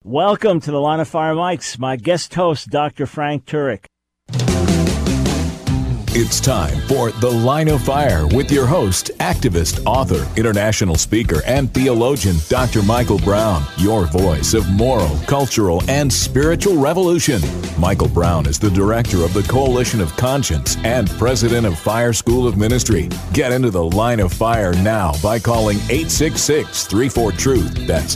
Welcome to the Line of Fire Mics. My guest host, Dr. Frank Turek. It's time for The Line of Fire with your host, activist, author, international speaker, and theologian, Dr. Michael Brown, your voice of moral, cultural, and spiritual revolution. Michael Brown is the director of the Coalition of Conscience and president of Fire School of Ministry. Get into the Line of Fire now by calling 866-34-TRUTH. That's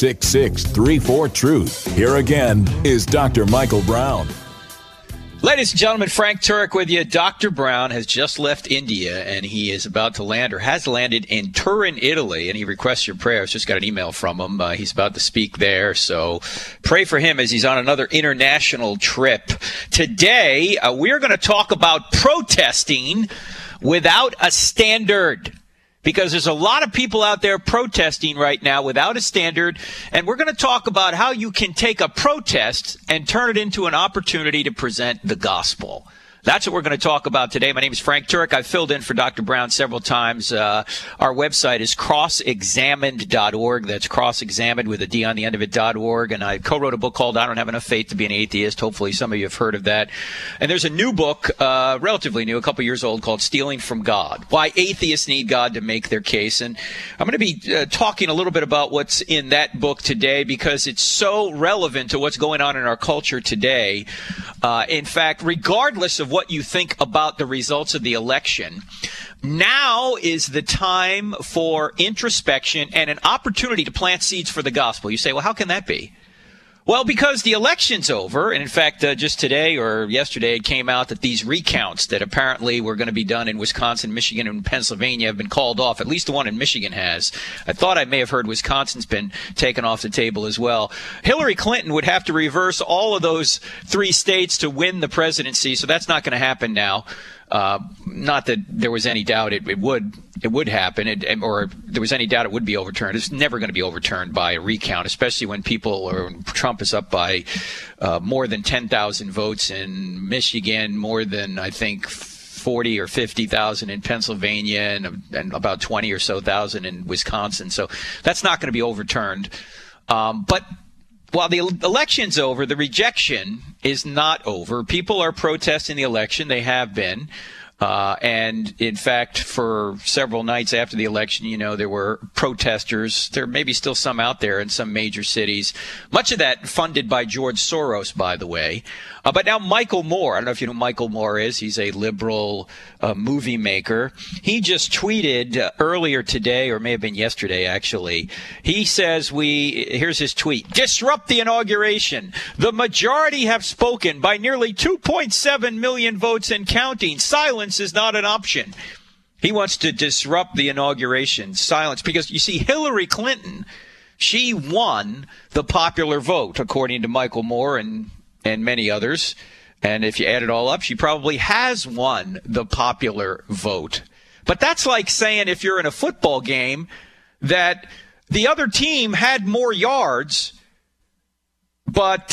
866-34-TRUTH. Here again is Dr. Michael Brown. Ladies and gentlemen, Frank Turek with you. Dr. Brown has just left India, and he is about to land, or has landed, in Turin, Italy, and he requests your prayers. Just got an email from him. He's about to speak there, so pray for him as he's on another international trip. Today, we're going to talk about protesting without a standard. Because there's a lot of people out there protesting right now without a standard, and we're going to talk about how you can take a protest and turn it into an opportunity to present the gospel. That's what we're going to talk about today. My name is Frank Turek. I've filled in for Dr. Brown several times. Our website is crossexamined.org. That's crossexamined with a D on the end of it.org. And I co-wrote a book called I Don't Have Enough Faith to Be an Atheist. Hopefully some of you have heard of that. And there's a new book, relatively new, a couple years old, called Stealing from God: Why Atheists Need God to Make Their Case. And I'm going to be talking a little bit about what's in that book today because it's so relevant to what's going on in our culture today. In fact, regardless of what you think about the results of the election, now is the time for introspection and an opportunity to plant seeds for the gospel. You say, well, how can that be? Well, because the election's over, and in fact, just today or yesterday, it came out that these recounts that apparently were going to be done in Wisconsin, Michigan, and Pennsylvania have been called off. At least the one in Michigan has. I thought I may have heard Wisconsin's been taken off the table as well. Hillary Clinton would have to reverse all of those three states to win the presidency, so that's not going to happen now. Not that there was any doubt it would happen, or there was any doubt it would be overturned. It's never going to be overturned by a recount, especially when Trump is up by more than 10,000 votes in Michigan, more than, I think, 40 or 50,000 in Pennsylvania, and about 20 or so thousand in Wisconsin. So that's not going to be overturned. But while the election's over, the rejection is not over. People are protesting the election. They have been. And in fact, for several nights after the election, there were protesters. There may be still some out there in some major cities. Much of that funded by George Soros, by the way. But now Michael Moore, I don't know if you know who Michael Moore is. He's a liberal movie maker. He just tweeted earlier today, or may have been yesterday, actually. He says here's his tweet: disrupt the inauguration. The majority have spoken by nearly 2.7 million votes and counting. Silence is not an option. He wants to disrupt the inauguration. Silence. Because you see, Hillary Clinton, she won the popular vote, according to Michael Moore and many others. And if you add it all up, she probably has won the popular vote. But that's like saying, if you're in a football game, that the other team had more yards, but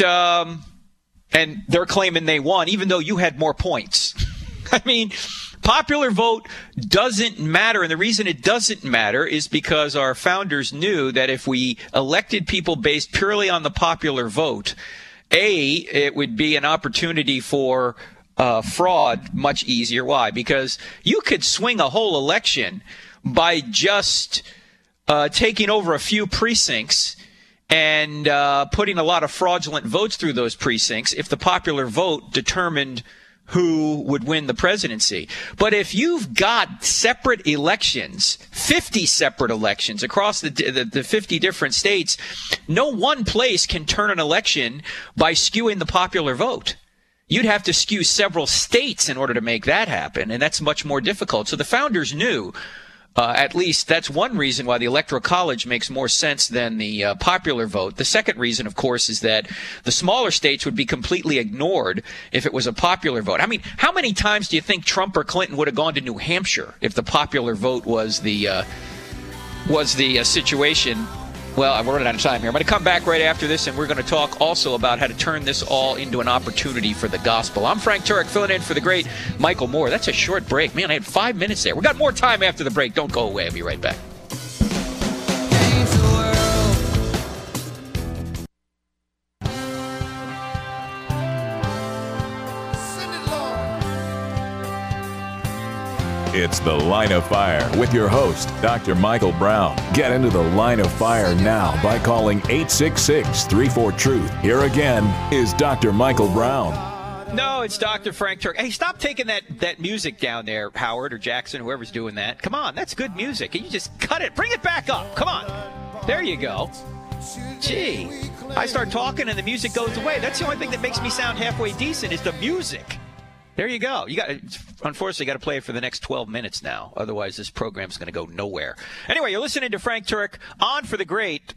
and they're claiming they won, even though you had more points. I mean, popular vote doesn't matter. And the reason it doesn't matter is because our founders knew that if we elected people based purely on the popular vote, it would be an opportunity for fraud much easier. Why? Because you could swing a whole election by just taking over a few precincts and putting a lot of fraudulent votes through those precincts if the popular vote determined who would win the presidency. But if you've got separate elections, 50 separate elections across the 50 different states, no one place can turn an election by skewing the popular vote. You'd have to skew several states in order to make that happen, and that's much more difficult. So the founders knew, at least that's one reason why the Electoral College makes more sense than the popular vote. The second reason, of course, is that the smaller states would be completely ignored if it was a popular vote. I mean, how many times do you think Trump or Clinton would have gone to New Hampshire if the popular vote was the situation? Well, we're running out of time here. I'm going to come back right after this, and we're going to talk also about how to turn this all into an opportunity for the gospel. I'm Frank Turek, filling in for the great Michael Moore. That's a short break. Man, I had 5 minutes there. We got more time after the break. Don't go away. I'll be right back. It's The Line of Fire with your host, Dr. Michael Brown. Get into The Line of Fire now by calling 866-34-TRUTH. Here again is Dr. Michael Brown. No, it's Dr. Frank Turk. Hey, stop taking that music down there, Howard or Jackson, whoever's doing that. Come on, that's good music. Can you just cut it? Bring it back up. Come on. There you go. Gee, I start talking and the music goes away. That's the only thing that makes me sound halfway decent is the music. There you go. Unfortunately, got to play it for the next 12 minutes now. Otherwise, this program's going to go nowhere. Anyway, you're listening to Frank Turek on for the great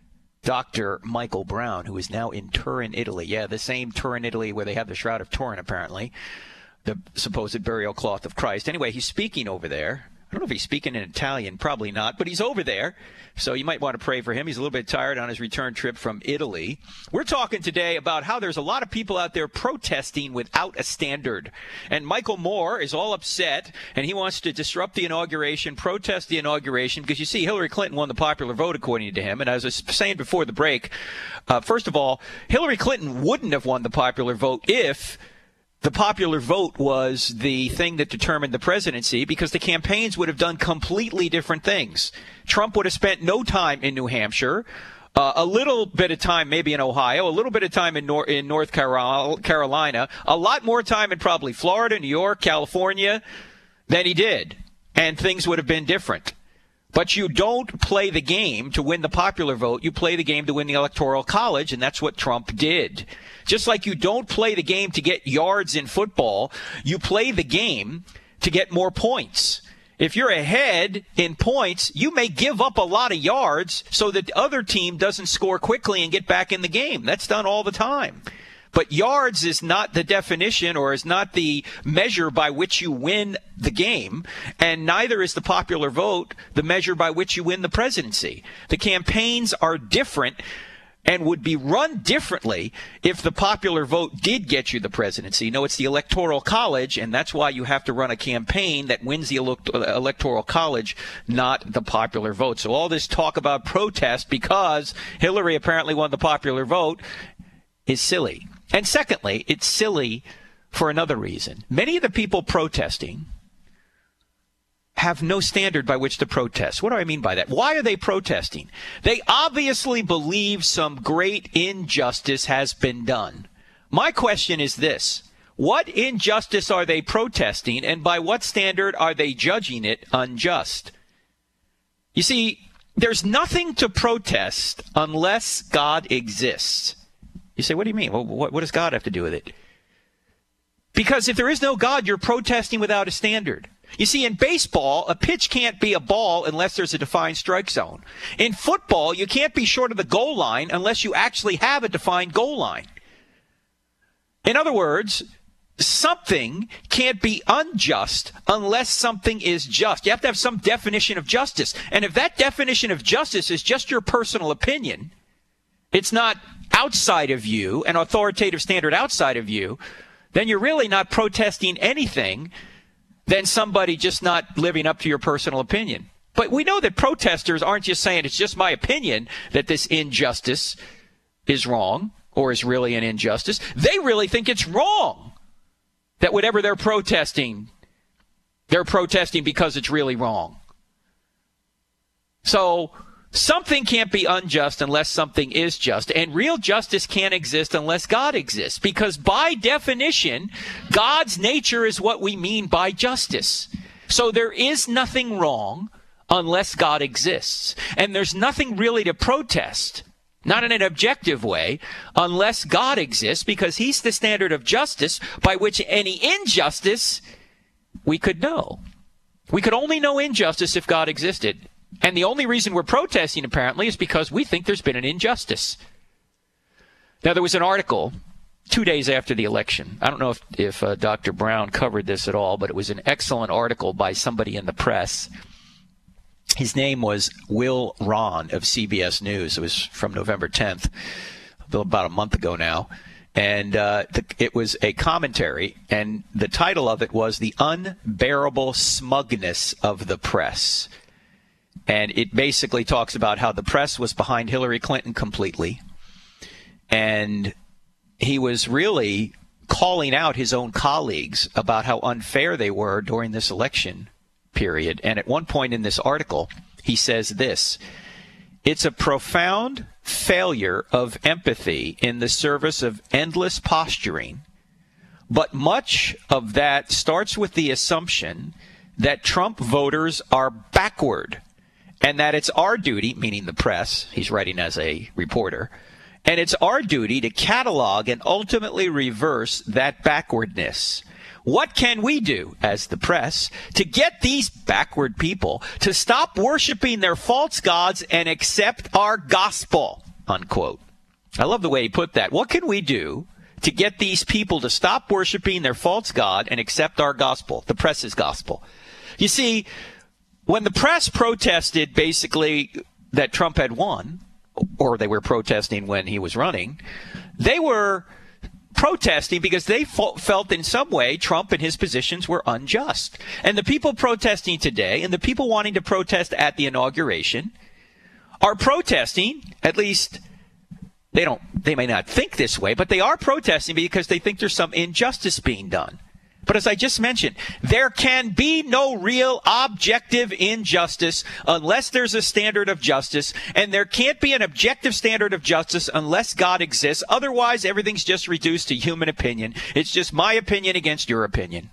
Dr. Michael Brown, who is now in Turin, Italy. Yeah, the same Turin, Italy, where they have the Shroud of Turin, apparently. The supposed burial cloth of Christ. Anyway, he's speaking over there. I don't know if he's speaking in Italian, probably not, but he's over there. So you might want to pray for him. He's a little bit tired on his return trip from Italy. We're talking today about how there's a lot of people out there protesting without a standard. And Michael Moore is all upset, and he wants to disrupt the inauguration, protest the inauguration, because you see, Hillary Clinton won the popular vote, according to him. And as I was saying before the break, first of all, Hillary Clinton wouldn't have won the popular vote if the popular vote was the thing that determined the presidency, because the campaigns would have done completely different things. Trump would have spent no time in New Hampshire, a little bit of time maybe in Ohio, a little bit of time in North Carolina, a lot more time in probably Florida, New York, California than he did. And things would have been different. But you don't play the game to win the popular vote. You play the game to win the Electoral College, and that's what Trump did. Just like you don't play the game to get yards in football, you play the game to get more points. If you're ahead in points, you may give up a lot of yards so that the other team doesn't score quickly and get back in the game. That's done all the time. But yards is not the definition or is not the measure by which you win the game, and neither is the popular vote the measure by which you win the presidency. The campaigns are different and would be run differently if the popular vote did get you the presidency. No, it's the Electoral College, and that's why you have to run a campaign that wins the Electoral College, not the popular vote. So all this talk about protest because Hillary apparently won the popular vote is silly. And secondly, it's silly for another reason. Many of the people protesting have no standard by which to protest. What do I mean by that? Why are they protesting? They obviously believe some great injustice has been done. My question is this: what injustice are they protesting, and by what standard are they judging it unjust? You see, there's nothing to protest unless God exists. You say, what do you mean? Well, what does God have to do with it? Because if there is no God, you're protesting without a standard. You see, in baseball, a pitch can't be a ball unless there's a defined strike zone. In football, you can't be short of the goal line unless you actually have a defined goal line. In other words, something can't be unjust unless something is just. You have to have some definition of justice. And if that definition of justice is just your personal opinion, it's not outside of you, an authoritative standard outside of you, then you're really not protesting anything than somebody just not living up to your personal opinion. But we know that protesters aren't just saying it's just my opinion that this injustice is wrong or is really an injustice. They really think it's wrong that whatever they're protesting because it's really wrong. So something can't be unjust unless something is just, and real justice can't exist unless God exists, because by definition, God's nature is what we mean by justice. So there is nothing wrong unless God exists, and there's nothing really to protest, not in an objective way, unless God exists, because he's the standard of justice by which any injustice we could know. We could only know injustice if God existed. And the only reason we're protesting, apparently, is because we think there's been an injustice. Now, there was an article 2 days after the election. I don't know if Dr. Brown covered this at all, but it was an excellent article by somebody in the press. His name was Will Ron of CBS News. It was from November 10th, about a month ago now. And it was a commentary, and the title of it was The Unbearable Smugness of the Press. And it basically talks about how the press was behind Hillary Clinton completely. And he was really calling out his own colleagues about how unfair they were during this election period. And at one point in this article, he says this: "It's a profound failure of empathy in the service of endless posturing, but much of that starts with the assumption that Trump voters are backward and that it's our duty," meaning the press, he's writing as a reporter, "and it's our duty to catalog and ultimately reverse that backwardness. What can we do as the press to get these backward people to stop worshiping their false gods and accept our gospel?" Unquote. I love the way he put that. What can we do to get these people to stop worshiping their false god and accept our gospel, the press's gospel? You see, when the press protested basically that Trump had won, or they were protesting when he was running, they were protesting because they felt in some way Trump and his positions were unjust. And the people protesting today and the people wanting to protest at the inauguration are protesting, at least they may not think this way, but they are protesting because they think there's some injustice being done. But as I just mentioned, there can be no real objective injustice unless there's a standard of justice, and there can't be an objective standard of justice unless God exists. Otherwise, everything's just reduced to human opinion. It's just my opinion against your opinion.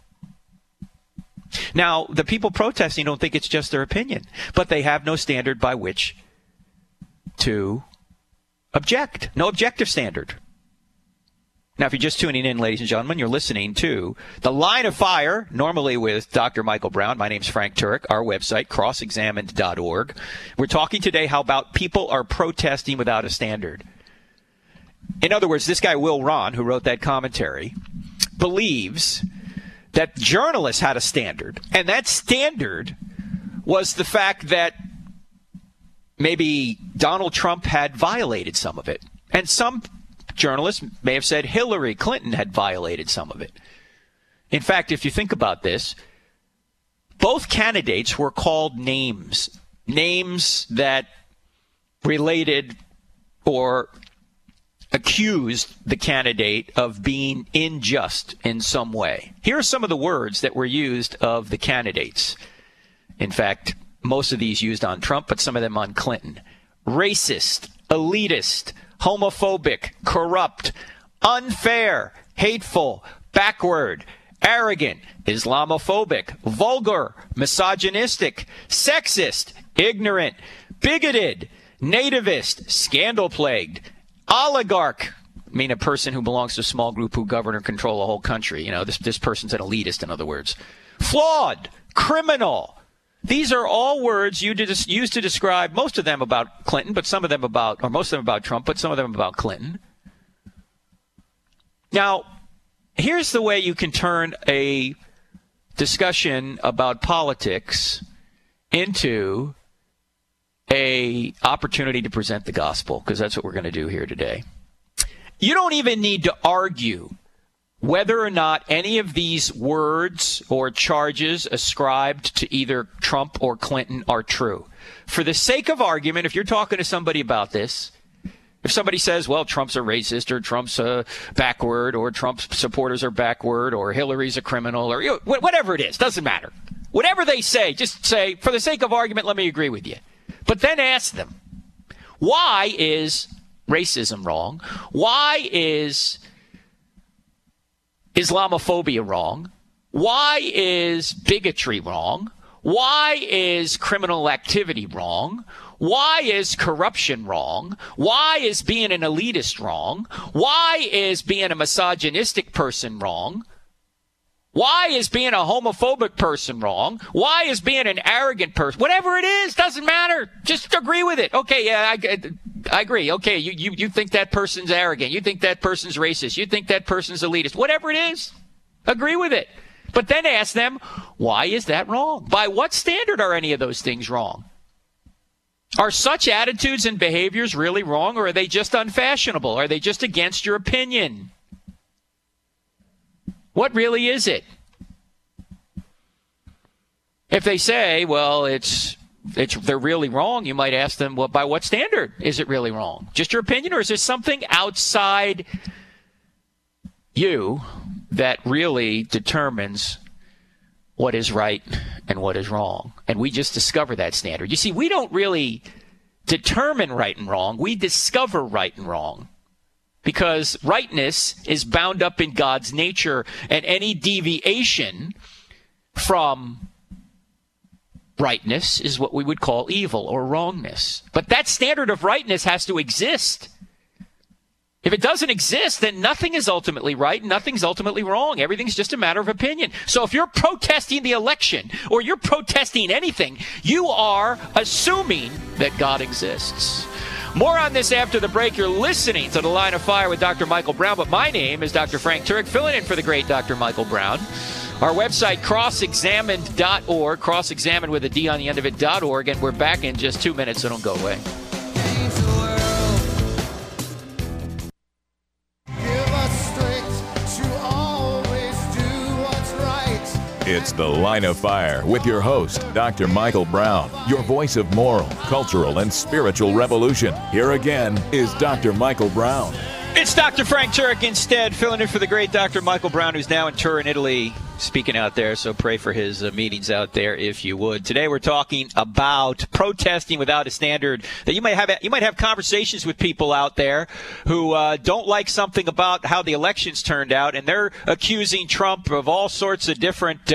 Now, the people protesting don't think it's just their opinion, but they have no standard by which to object. No objective standard. Now, if you're just tuning in, ladies and gentlemen, you're listening to The Line of Fire, normally with Dr. Michael Brown. My name's Frank Turek. Our website, crossexamined.org. We're talking today how about people are protesting without a standard. In other words, this guy, Will Ron, who wrote that commentary, believes that journalists had a standard. And that standard was the fact that maybe Donald Trump had violated some of it. And some journalists may have said Hillary Clinton had violated some of it. In fact, if you think about this, both candidates were called names that related or accused the candidate of being unjust in some way. Here are some of the words that were used of the candidates. In fact, most of these used on Trump, but some of them on Clinton. Racist, elitist, homophobic, corrupt, unfair, hateful, backward, arrogant, Islamophobic, vulgar, misogynistic, sexist, ignorant, bigoted, nativist, scandal-plagued, oligarch, I mean a person who belongs to a small group who govern or control a whole country. You know, this person's an elitist, in other words. Flawed, criminal. These are all words used to describe most of them about Clinton, but some of them about, or most of them about Trump, but some of them about Clinton. Now, here's the way you can turn a discussion about politics into a opportunity to present the gospel, because that's what we're going to do here today. You don't even need to argue whether or not any of these words or charges ascribed to either Trump or Clinton are true. For the sake of argument, if you're talking to somebody about this, if somebody says, well, Trump's a racist, or Trump's backward, or Trump's supporters are backward, or Hillary's a criminal, or whatever it is, doesn't matter. Whatever they say, just say, for the sake of argument, let me agree with you. But then ask them, why is racism wrong? Why is Islamophobia wrong? Why is bigotry wrong? Why is criminal activity wrong? Why is corruption wrong? Why is being an elitist wrong? Why is being a misogynistic person wrong? Why is being a homophobic person wrong? Why is being an arrogant person? Whatever it is, doesn't matter. Just agree with it. Okay, yeah, I agree. Okay, you think that person's arrogant. You think that person's racist. You think that person's elitist. Whatever it is, agree with it. But then ask them, why is that wrong? By what standard are any of those things wrong? Are such attitudes and behaviors really wrong, or are they just unfashionable? Are they just against your opinion? What really is it? If they say, well, they're really wrong, you might ask them, well, by what standard is it really wrong? Just your opinion, or is there something outside you that really determines what is right and what is wrong. And we just discover that standard. You see, we don't really determine right and wrong. We discover right and wrong. Because rightness is bound up in God's nature, and any deviation from rightness is what we would call evil or wrongness. But that standard of rightness has to exist. If it doesn't exist, then nothing is ultimately right, nothing's ultimately wrong. Everything's just a matter of opinion. So if you're protesting the election or you're protesting anything, you are assuming that God exists. More on this after the break. You're listening to The Line of Fire with Dr. Michael Brown, but my name is Dr. Frank Turek, filling in for the great Dr. Michael Brown. Our website, crossexamined.org, crossexamined with a D on the end of it.org, and we're back in just 2 minutes, so don't go away. It's The Line of Fire with your host, Dr. Michael Brown, your voice of moral, cultural, and spiritual revolution. Here again is Dr. Michael Brown. It's Dr. Frank Turek instead, filling in for the great Dr. Michael Brown, who's now in Turin, Italy, speaking out there. So pray for his meetings out there if you would. Today we're talking about protesting without a standard. That you might have conversations with people out there who don't like something about how the elections turned out, and they're accusing Trump of all sorts of different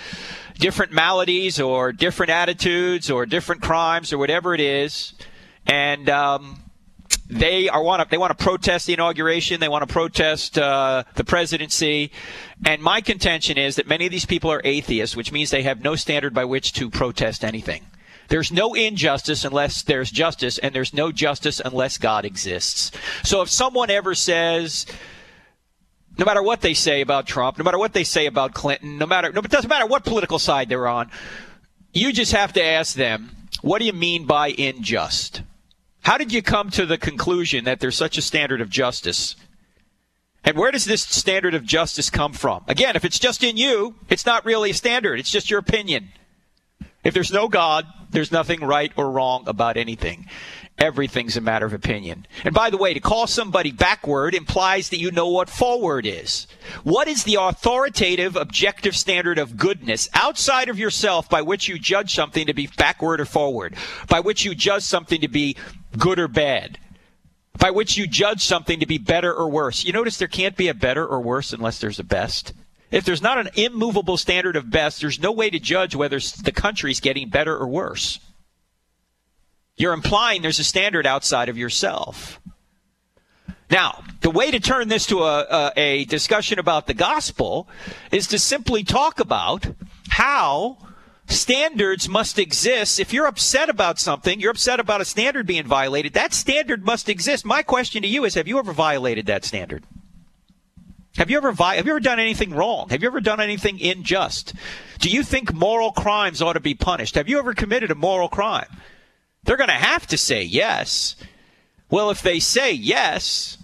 maladies or different attitudes or different crimes or whatever it is, and They want to protest the inauguration. They want to protest the presidency. And my contention is that many of these people are atheists, which means they have no standard by which to protest anything. There's no injustice unless there's justice, and there's no justice unless God exists. So if someone ever says, no matter what they say about Trump, no matter what they say about Clinton, it doesn't matter what political side they're on, you just have to ask them, what do you mean by unjust? How did you come to the conclusion that there's such a standard of justice? And where does this standard of justice come from? Again, if it's just in you, it's not really a standard. It's just your opinion. If there's no God, there's nothing right or wrong about anything. Everything's a matter of opinion. And by the way, to call somebody backward implies that you know what forward is. What is the authoritative, objective standard of goodness outside of yourself by which you judge something to be backward or forward? By which you judge something to be good or bad? By which you judge something to be better or worse? You notice there can't be a better or worse unless there's a best. If there's not an immovable standard of best, there's no way to judge whether the country's getting better or worse. You're implying there's a standard outside of yourself. Now, the way to turn this to a discussion about the gospel is to simply talk about how standards must exist. If you're upset about something, you're upset about a standard being violated, that standard must exist. My question to you is, have you ever violated that standard? Have you ever done anything wrong? Have you ever done anything unjust? Do you think moral crimes ought to be punished? Have you ever committed a moral crime? They're going to have to say yes. Well, if they say yes,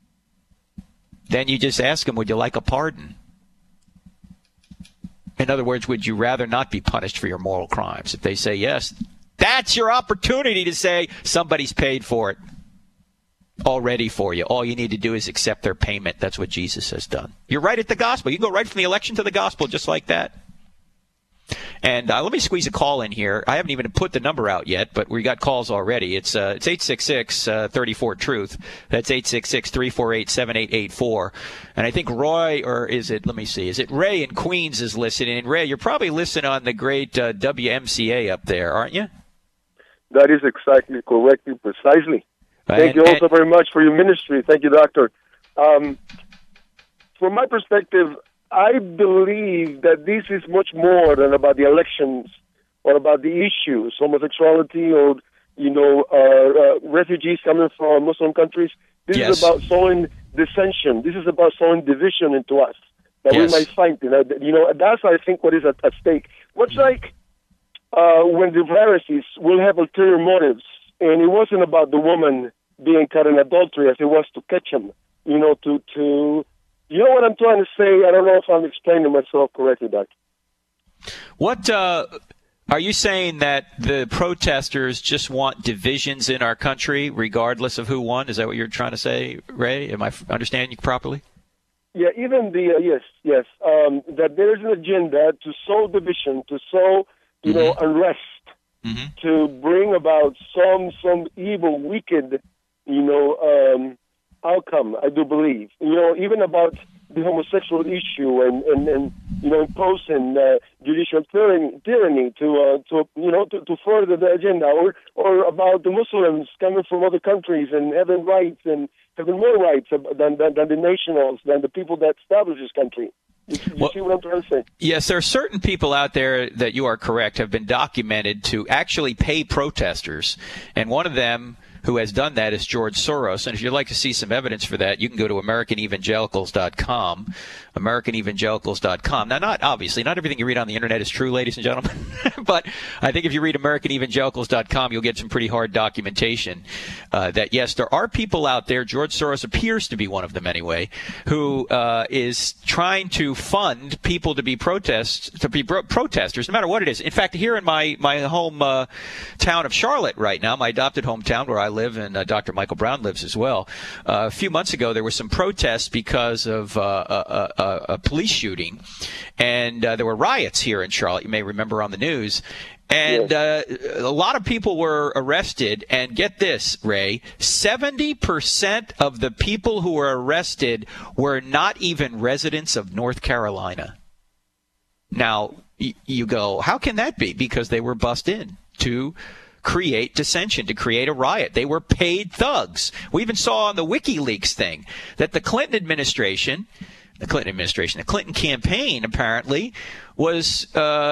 then you just ask them, would you like a pardon? In other words, would you rather not be punished for your moral crimes? If they say yes, that's your opportunity to say somebody's paid for it already for you. All you need to do is accept their payment. That's what Jesus has done. You're right at the gospel. You can go right from the election to the gospel just like that. And let me squeeze a call in here. I haven't even put the number out yet, but we got calls already. It's 866-34-TRUTH. That's 866-348-7884. And I think Roy, or is it Ray in Queens is listening. And Ray, you're probably listening on the great WMCA up there, aren't you? That is exactly correct, precisely. Thank you also very much for your ministry. Thank you, Doctor. From my perspective, I believe that this is much more than about the elections or about the issues, homosexuality or, refugees coming from Muslim countries. This is about sowing dissension. This is about sowing division into us that we might find. That's, I think, what is at stake. Much like when the Pharisees will have ulterior motives, and it wasn't about the woman being caught in adultery as it was to catch him, You know what I'm trying to say? I don't know if I'm explaining myself correctly, Doc. What are you saying, that the protesters just want divisions in our country regardless of who won? Is that what you're trying to say, Ray? Am I understanding you properly? Yeah, even yes. That there is an agenda to sow division, to sow unrest, to bring about some evil, wicked, outcome. I do believe, even about the homosexual issue and imposing judicial tyranny to further the agenda, or about the Muslims coming from other countries and having rights and having more rights than the nationals, than the people that established this country. You see what I'm trying to say? Yes, there are certain people out there that you are correct have been documented to actually pay protesters, and one of them who has done that is George Soros. And if you'd like to see some evidence for that, you can go to AmericanEvangelicals.com, AmericanEvangelicals.com. Now, not everything you read on the internet is true, ladies and gentlemen, but I think if you read AmericanEvangelicals.com, you'll get some pretty hard documentation that, yes, there are people out there, George Soros appears to be one of them anyway, who is trying to fund people to be protesters, no matter what it is. In fact, here in my home town of Charlotte right now, my adopted hometown where I live, and Dr. Michael Brown lives as well. A few months ago, there were some protests because of a police shooting, and there were riots here in Charlotte. You may remember on the news. And a lot of people were arrested, and get this, Ray, 70% of the people who were arrested were not even residents of North Carolina. Now, you go, how can that be? Because they were bussed in to create dissension, to create a riot. They were paid thugs. We even saw on the WikiLeaks thing that the Clinton campaign apparently was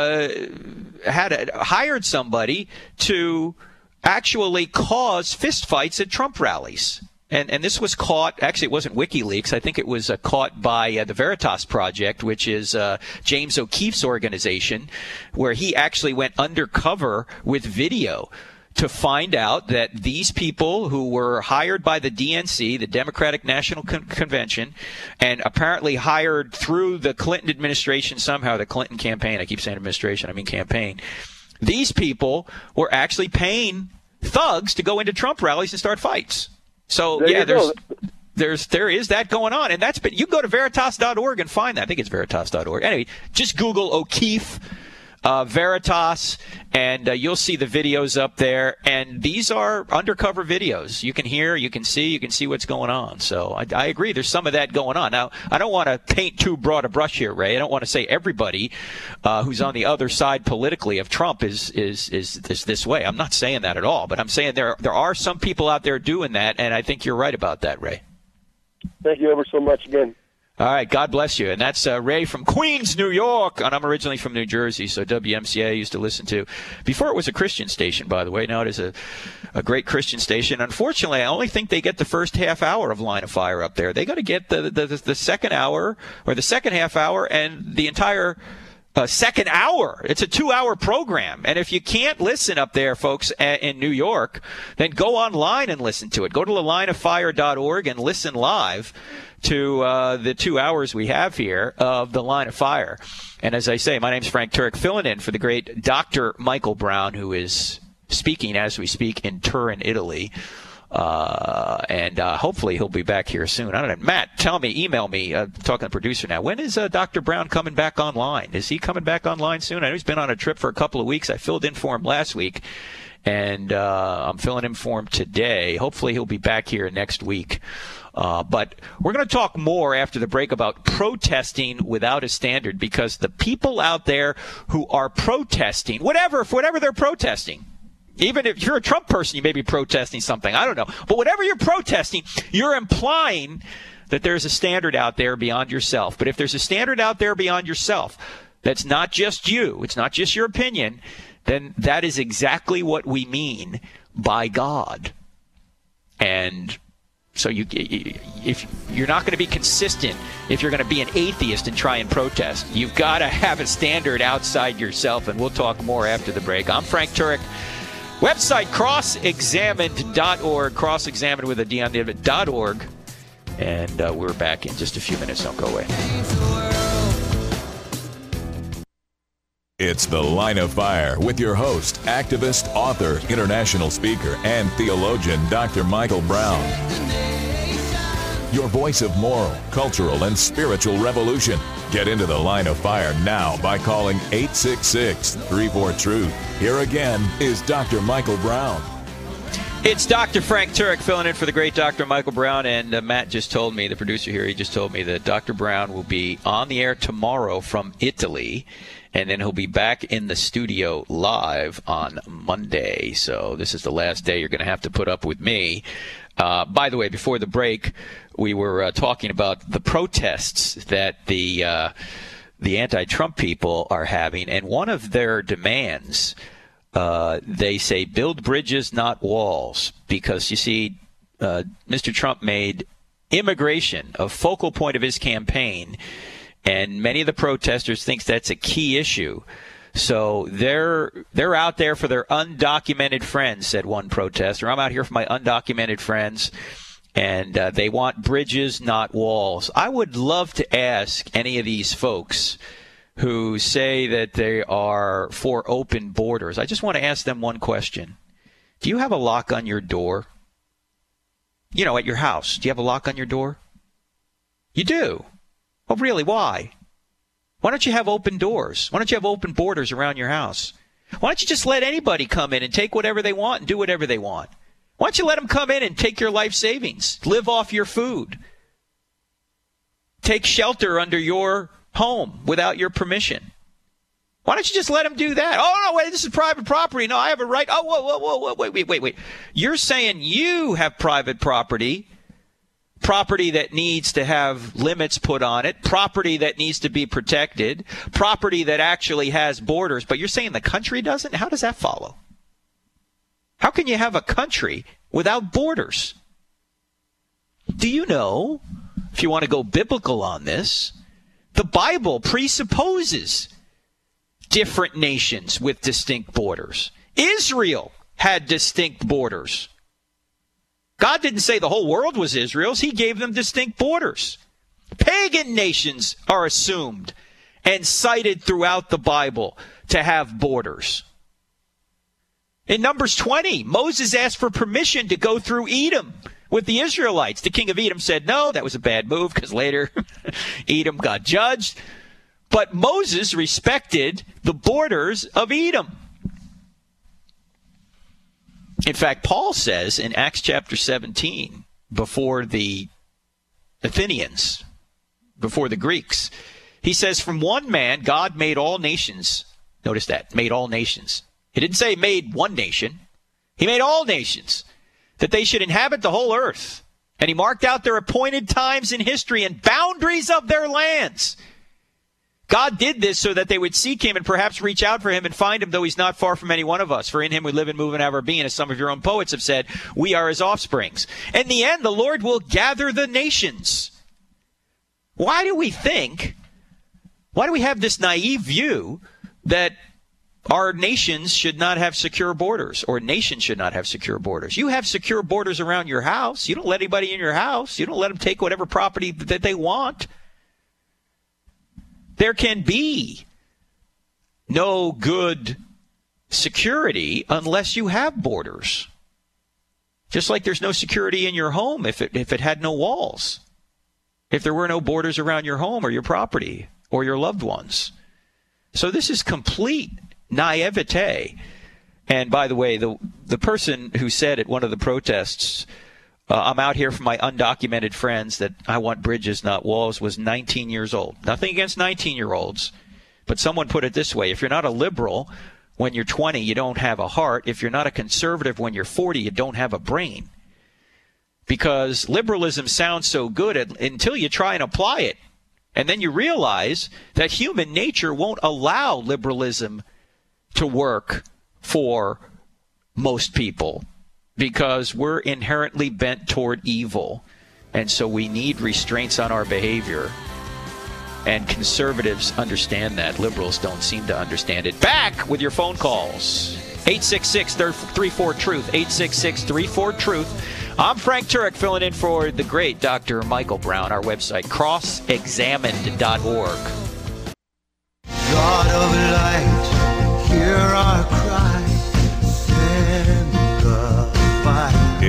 had hired somebody to actually cause fistfights at Trump rallies. And this was caught, actually it wasn't WikiLeaks, I think it was caught by the Veritas Project, which is James O'Keefe's organization, where he actually went undercover with video to find out that these people who were hired by the DNC, the Democratic National Convention, and apparently hired through the Clinton administration somehow, the Clinton campaign, I keep saying administration, I mean campaign, these people were actually paying thugs to go into Trump rallies and start fights. So, there is that going on, and you can go to Veritas.org and find that. I think it's Veritas.org. Anyway, just Google O'Keefe, Veritas, and you'll see the videos up there. And these are undercover videos. You can hear, you can see what's going on. So I agree. There's some of that going on. Now, I don't want to paint too broad a brush here, Ray. I don't want to say everybody who's on the other side politically of Trump is this way. I'm not saying that at all. But I'm saying there are some people out there doing that, and I think you're right about that, Ray. Thank you ever so much again. All right, God bless you. And that's Ray from Queens, New York. And I'm originally from New Jersey, so WMCA I used to listen to. Before it was a Christian station, by the way. Now it is a great Christian station. Unfortunately, I only think they get the first half hour of Line of Fire up there. They got to get the second hour, or the second half hour, and the entire second hour. It's a 2-hour program. And if you can't listen up there, folks, in New York, then go online and listen to it. Go to thelineoffire.org and listen live to the 2 hours we have here of The Line of Fire. And as I say, my name's Frank Turek, filling in for the great Dr. Michael Brown, who is speaking as we speak in Turin, Italy. And hopefully he'll be back here soon. I don't know. Matt, email me, talking to the producer now. When is Dr. Brown coming back online? Is he coming back online soon? I know he's been on a trip for a couple of weeks. I filled in for him last week, and I'm filling in for him today. Hopefully he'll be back here next week. But we're going to talk more after the break about protesting without a standard, because the people out there who are protesting, whatever they're protesting, even if you're a Trump person, you may be protesting something. I don't know. But whatever you're protesting, you're implying that there's a standard out there beyond yourself. But if there's a standard out there beyond yourself that's not just you, it's not just your opinion, then that is exactly what we mean by God. And so if you're not going to be consistent, if you're going to be an atheist and try and protest, you've got to have a standard outside yourself. And we'll talk more after the break. I'm Frank Turek. Website, crossexamined.org, crossexamined with a D on the end, .org. And we're back in just a few minutes. Don't go away. It's The Line of Fire with your host, activist, author, international speaker, and theologian, Dr. Michael Brown. your voice of moral, cultural, and spiritual revolution. Get into the Line of Fire now by calling 866-34-TRUTH. Here again is Dr. Michael Brown. It's Dr. Frank Turek filling in for the great Dr. Michael Brown, and Matt just told me, the producer here, he just told me that Dr. Brown will be on the air tomorrow from Italy, and then he'll be back in the studio live on Monday. So this is the last day you're going to have to put up with me. By the way, before the break, we were talking about the protests that the anti-Trump people are having, and one of their demands, they say, build bridges, not walls, because, you see, Mr. Trump made immigration a focal point of his campaign, and many of the protesters think that's a key issue. So they're out there for their undocumented friends, said one protester. I'm out here for my undocumented friends, and they want bridges, not walls. I would love to ask any of these folks who say that they are for open borders. I just want to ask them one question. Do you have a lock on your door? You know, at your house, do you have a lock on your door? You do? Well, really, why? Why don't you have open doors? Why don't you have open borders around your house? Why don't you just let anybody come in and take whatever they want and do whatever they want? Why don't you let them come in and take your life savings, live off your food, take shelter under your home without your permission? Why don't you just let them do that? Oh, no, wait, this is private property. No, I have a right. Oh, whoa, wait. You're saying you have private property that needs to have limits put on it, property that needs to be protected, property that actually has borders, but you're saying the country doesn't? How does that follow? How can you have a country without borders? Do you know, if you want to go biblical on this, the Bible presupposes different nations with distinct borders. Israel had distinct borders. God didn't say the whole world was Israel's. He gave them distinct borders. Pagan nations are assumed and cited throughout the Bible to have borders. In Numbers 20, Moses asked for permission to go through Edom with the Israelites. The king of Edom said no. That was a bad move because later Edom got judged. But Moses respected the borders of Edom. In fact, Paul says in Acts chapter 17, before the Athenians, before the Greeks, he says, from one man, God made all nations. Notice that, made all nations. He didn't say made one nation. He made all nations, that they should inhabit the whole earth. And he marked out their appointed times in history and boundaries of their lands. God did this so that they would seek him and perhaps reach out for him and find him, though he's not far from any one of us. For in him we live and move and have our being, as some of your own poets have said, we are his offsprings. In the end, the Lord will gather the nations. Why do we have this naive view that our nations should not have secure borders, or nations should not have secure borders? You have secure borders around your house. You don't let anybody in your house. You don't let them take whatever property that they want. There can be no good security unless you have borders. Just like there's no security in your home if it had no walls. If there were no borders around your home or your property or your loved ones. So this is complete naivete. And by the way, the person who said at one of the protests, I'm out here for my undocumented friends, that I want bridges, not walls, was 19 years old. Nothing against 19-year-olds, but someone put it this way. If you're not a liberal when you're 20, you don't have a heart. If you're not a conservative when you're 40, you don't have a brain. Because liberalism sounds so good until you try and apply it. And then you realize that human nature won't allow liberalism to work for most people, because we're inherently bent toward evil. And so we need restraints on our behavior. And conservatives understand that. Liberals don't seem to understand it. Back with your phone calls. 866-34-TRUTH. 866-34-TRUTH. I'm Frank Turek, filling in for the great Dr. Michael Brown. Our website, crossexamined.org. God of light, hear our cry. Send the fire.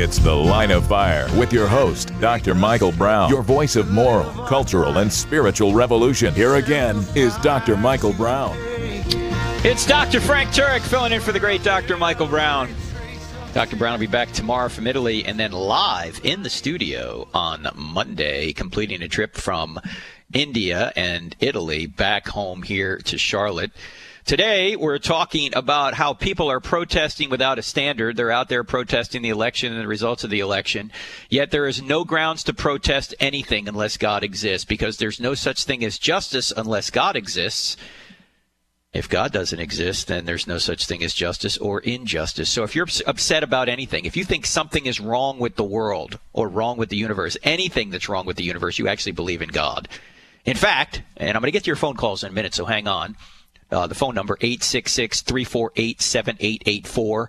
It's The Line of Fire with your host, Dr. Michael Brown, your voice of moral, cultural, and spiritual revolution. Here again is Dr. Michael Brown. It's Dr. Frank Turek filling in for the great Dr. Michael Brown. Dr. Brown will be back tomorrow from Italy and then live in the studio on Monday, completing a trip from India and Italy back home here to Charlotte. Today, we're talking about how people are protesting without a standard. They're out there protesting the election and the results of the election. Yet there is no grounds to protest anything unless God exists, because there's no such thing as justice unless God exists. If God doesn't exist, then there's no such thing as justice or injustice. So if you're upset about anything, if you think something is wrong with the world or wrong with the universe, anything that's wrong with the universe, you actually believe in God. In fact, and I'm going to get to your phone calls in a minute, so hang on. The phone number, 866-348-7884,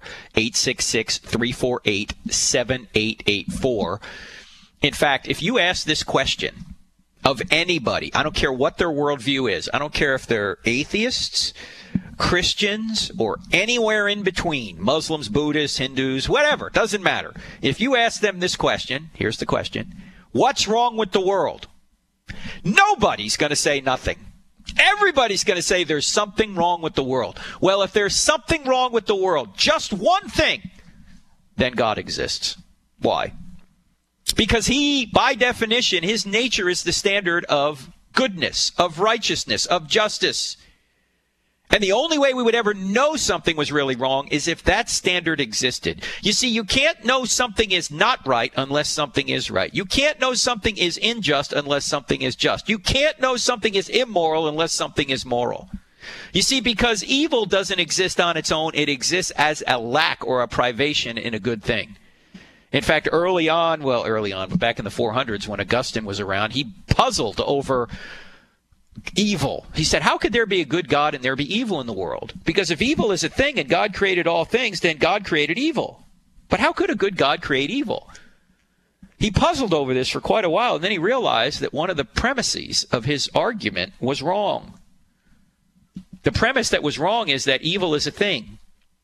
866-348-7884. In fact, if you ask this question of anybody, I don't care what their worldview is, I don't care if they're atheists, Christians, or anywhere in between, Muslims, Buddhists, Hindus, whatever, doesn't matter. If you ask them this question, here's the question: what's wrong with the world? Nobody's going to say nothing. Everybody's going to say there's something wrong with the world. Well, if there's something wrong with the world, just one thing, then God exists. Why? Because he, by definition, his nature is the standard of goodness, of righteousness, of justice. And the only way we would ever know something was really wrong is if that standard existed. You see, you can't know something is not right unless something is right. You can't know something is unjust unless something is just. You can't know something is immoral unless something is moral. You see, because evil doesn't exist on its own, it exists as a lack or a privation in a good thing. In fact, early on, but back in the 400s when Augustine was around, he puzzled over evil. He said, how could there be a good God and there be evil in the world? Because if evil is a thing and God created all things, then God created evil. But how could a good God create evil? He puzzled over this for quite a while, and then he realized that one of the premises of his argument was wrong. The premise that was wrong is that evil is a thing.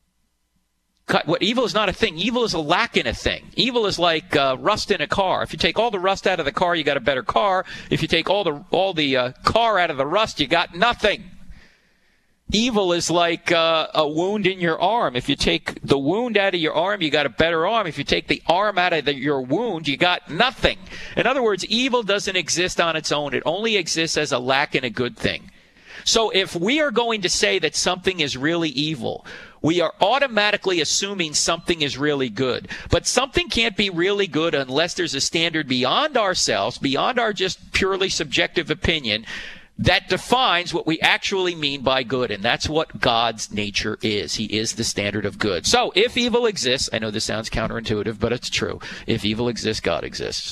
What evil is not a thing. Evil is a lack in a thing. Evil is like rust in a car. If you take all the rust out of the car, you got a better car. If you take all the car out of the rust, you got nothing. Evil is like a wound in your arm. If you take the wound out of your arm, you got a better arm. If you take the arm out of your wound, you got nothing. In other words, evil doesn't exist on its own. It only exists as a lack in a good thing. So if we are going to say that something is really evil, we are automatically assuming something is really good. But something can't be really good unless there's a standard beyond ourselves, beyond our just purely subjective opinion, that defines what we actually mean by good. And that's what God's nature is. He is the standard of good. So if evil exists, I know this sounds counterintuitive, but it's true. If evil exists, God exists.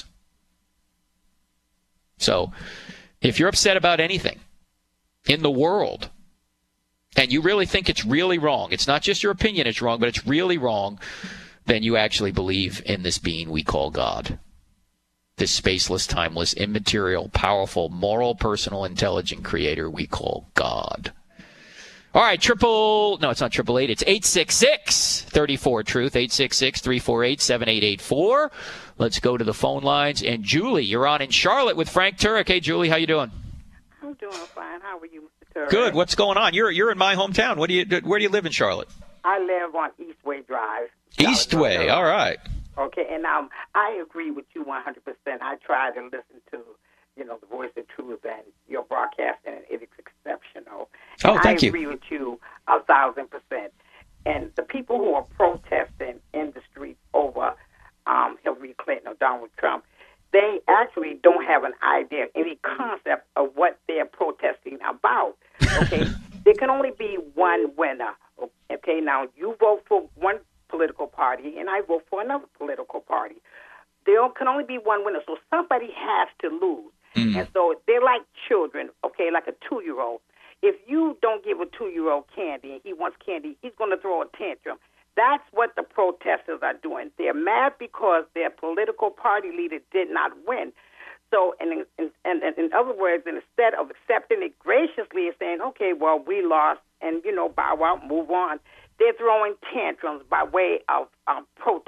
So if you're upset about anything in the world, and you really think it's really wrong, it's not just your opinion it's wrong, but it's really wrong, then you actually believe in this being we call God. This spaceless, timeless, immaterial, powerful, moral, personal, intelligent creator we call God. All right, it's not 888, it's 866-34-TRUTH, 866-348-7884. Let's go to the phone lines. And Julie, you're on in Charlotte with Frank Turek. Hey, Julie, how you doing? I'm doing fine. How are you, Mr. Turek? Good. What's going on? You're in my hometown. Where do you live in Charlotte? I live on Eastway Drive. Eastway. All right. Okay, and I agree with you 100%. I try to listen to, the Voice of Truth and your broadcast, and it is exceptional. Oh, thank you. I agree with you 1,000%. And the people who are protesting in the street over Hillary Clinton or Donald Trump, they actually don't have an idea, any concept of what they're protesting about. Okay, there can only be one winner. Okay, now you vote for one political party, and I vote for another political party. There can only be one winner, so somebody has to lose. And so they're like children, okay, like a 2-year-old. If you don't give a 2-year-old candy and he wants candy, he's going to throw a tantrum. That's what the protesters are doing. They're mad because their political party leader did not win. So, in other words, instead of accepting it graciously and saying, okay, well, we lost, and, bow out, move on, they're throwing tantrums by way of protesting. They're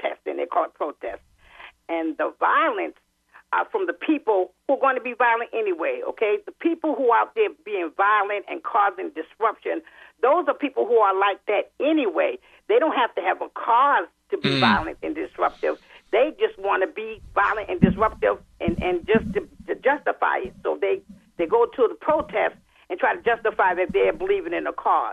call it protest. And the violence are from the people who are going to be violent anyway, okay? The people who are out there being violent and causing disruption, those are people who are like that anyway. They don't have to have a cause to be violent and disruptive. They just want to be violent and disruptive and just to justify it. So they go to the protest and try to justify that they're believing in a cause.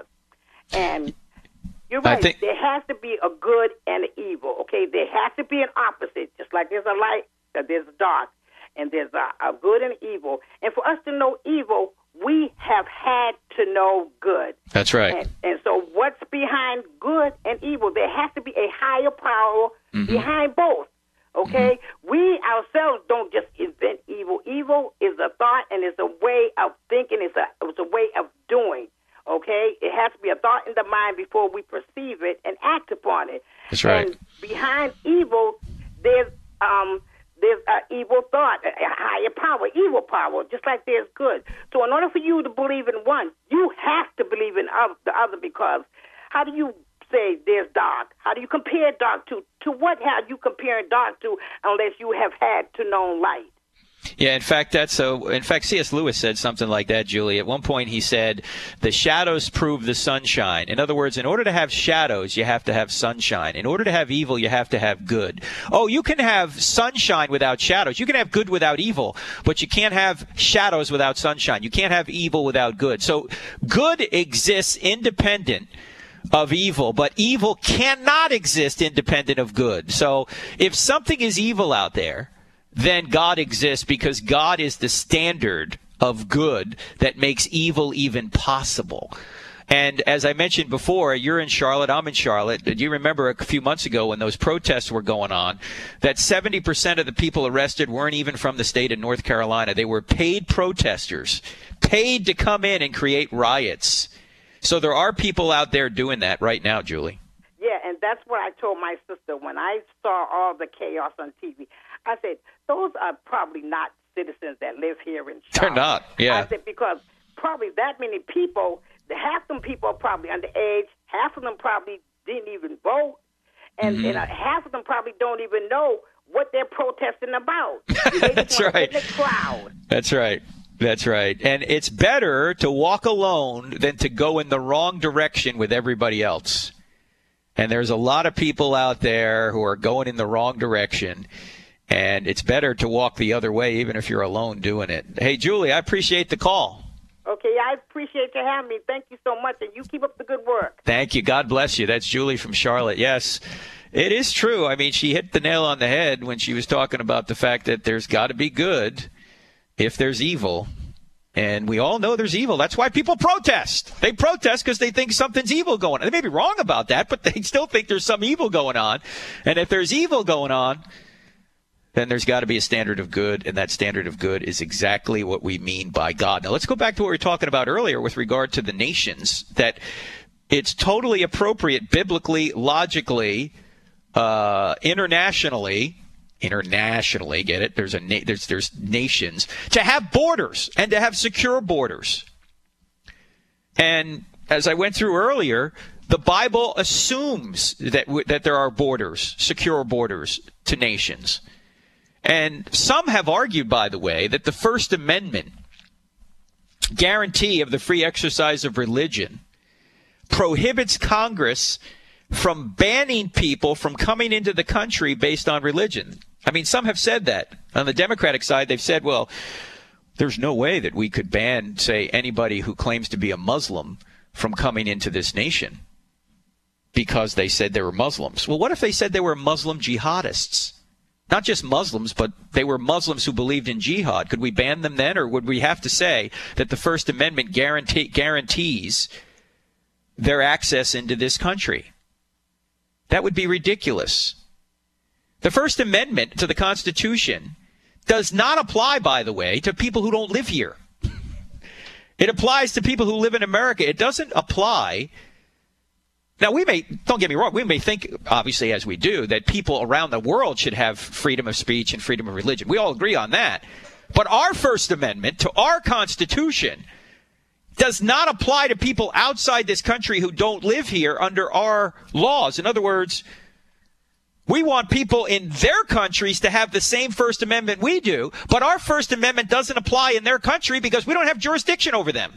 And you're right. There has to be a good and an evil, okay? There has to be an opposite. Just like there's a light, there's a dark, and there's a good and evil. And for us to know evil, we have had to know good. That's right. And so what's behind good and evil? There has to be a higher power behind both, okay? We ourselves don't just invent evil. Evil is a thought, and it's a way of thinking. It's a way of doing. Okay, it has to be a thought in the mind before we perceive it and act upon it. That's right. And behind evil, there's an evil thought, a higher power, evil power, just like there's good. So in order for you to believe in one, you have to believe in the other, because how do you say there's dark? How do you compare dark to what are you comparing dark to unless you have had to know light? Yeah, in fact, C.S. Lewis said something like that, Julie. At one point he said, the shadows prove the sunshine. In other words, in order to have shadows, you have to have sunshine. In order to have evil, you have to have good. Oh, you can have sunshine without shadows. You can have good without evil, but you can't have shadows without sunshine. You can't have evil without good. So good exists independent of evil, but evil cannot exist independent of good. So if something is evil out there, then God exists, because God is the standard of good that makes evil even possible. And as I mentioned before, you're in Charlotte, I'm in Charlotte. Do you remember a few months ago when those protests were going on, that 70% of the people arrested weren't even from the state of North Carolina. They were paid protesters, paid to come in and create riots. So there are people out there doing that right now, Julie. Yeah, and that's what I told my sister when I saw all the chaos on TV. I said, those are probably not citizens that live here in Charlotte. They're not, yeah. I said, because probably that many people, half of them people are probably underage, half of them probably didn't even vote, and half of them probably don't even know what they're protesting about. That's right. In the crowd. That's right. That's right. And it's better to walk alone than to go in the wrong direction with everybody else. And there's a lot of people out there who are going in the wrong direction. And it's better to walk the other way, even if you're alone doing it. Hey, Julie, I appreciate the call. Okay, I appreciate you having me. Thank you so much, and you keep up the good work. Thank you. God bless you. That's Julie from Charlotte. Yes, it is true. I mean, she hit the nail on the head when she was talking about the fact that there's got to be good if there's evil. And we all know there's evil. That's why people protest. They protest because they think something's evil going on. They may be wrong about that, but they still think there's some evil going on. And if there's evil going on, then there's got to be a standard of good, and that standard of good is exactly what we mean by God. Now, let's go back to what we were talking about earlier with regard to the nations, that it's totally appropriate biblically, logically, internationally, get it? There's nations, to have borders and to have secure borders. And as I went through earlier, the Bible assumes that there are borders, secure borders to nations. And some have argued, by the way, that the First Amendment guarantee of the free exercise of religion prohibits Congress from banning people from coming into the country based on religion. I mean, some have said that. On the Democratic side, they've said, well, there's no way that we could ban, say, anybody who claims to be a Muslim from coming into this nation because they said they were Muslims. Well, what if they said they were Muslim jihadists? Not just Muslims, but they were Muslims who believed in jihad. Could we ban them then, or would we have to say that the First Amendment guarantees their access into this country? That would be ridiculous. The First Amendment to the Constitution does not apply, by the way, to people who don't live here. It applies to people who live in America. It doesn't apply. Now, don't get me wrong, we may think, obviously, as we do, that people around the world should have freedom of speech and freedom of religion. We all agree on that. But our First Amendment to our Constitution does not apply to people outside this country who don't live here under our laws. In other words, We want people in their countries to have the same First Amendment we do, but our First Amendment doesn't apply in their country because we don't have jurisdiction over them.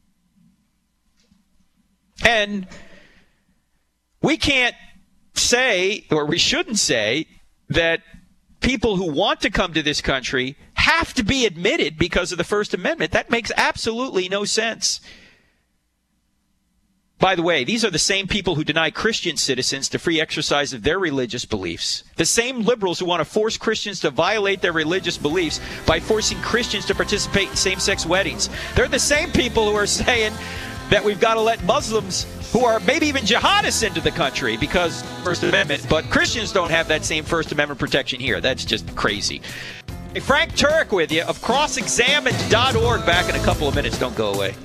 And we can't say, or we shouldn't say, that people who want to come to this country have to be admitted because of the First Amendment. That makes absolutely no sense. By the way, these are the same people who deny Christian citizens the free exercise of their religious beliefs. The same liberals who want to force Christians to violate their religious beliefs by forcing Christians to participate in same-sex weddings. They're the same people who are saying that we've got to let Muslims who are maybe even jihadists into the country because First Amendment, but Christians don't have that same First Amendment protection here. That's just crazy. Hey, Frank Turek with you of crossexamined.org. Back in a couple of minutes. Don't go away.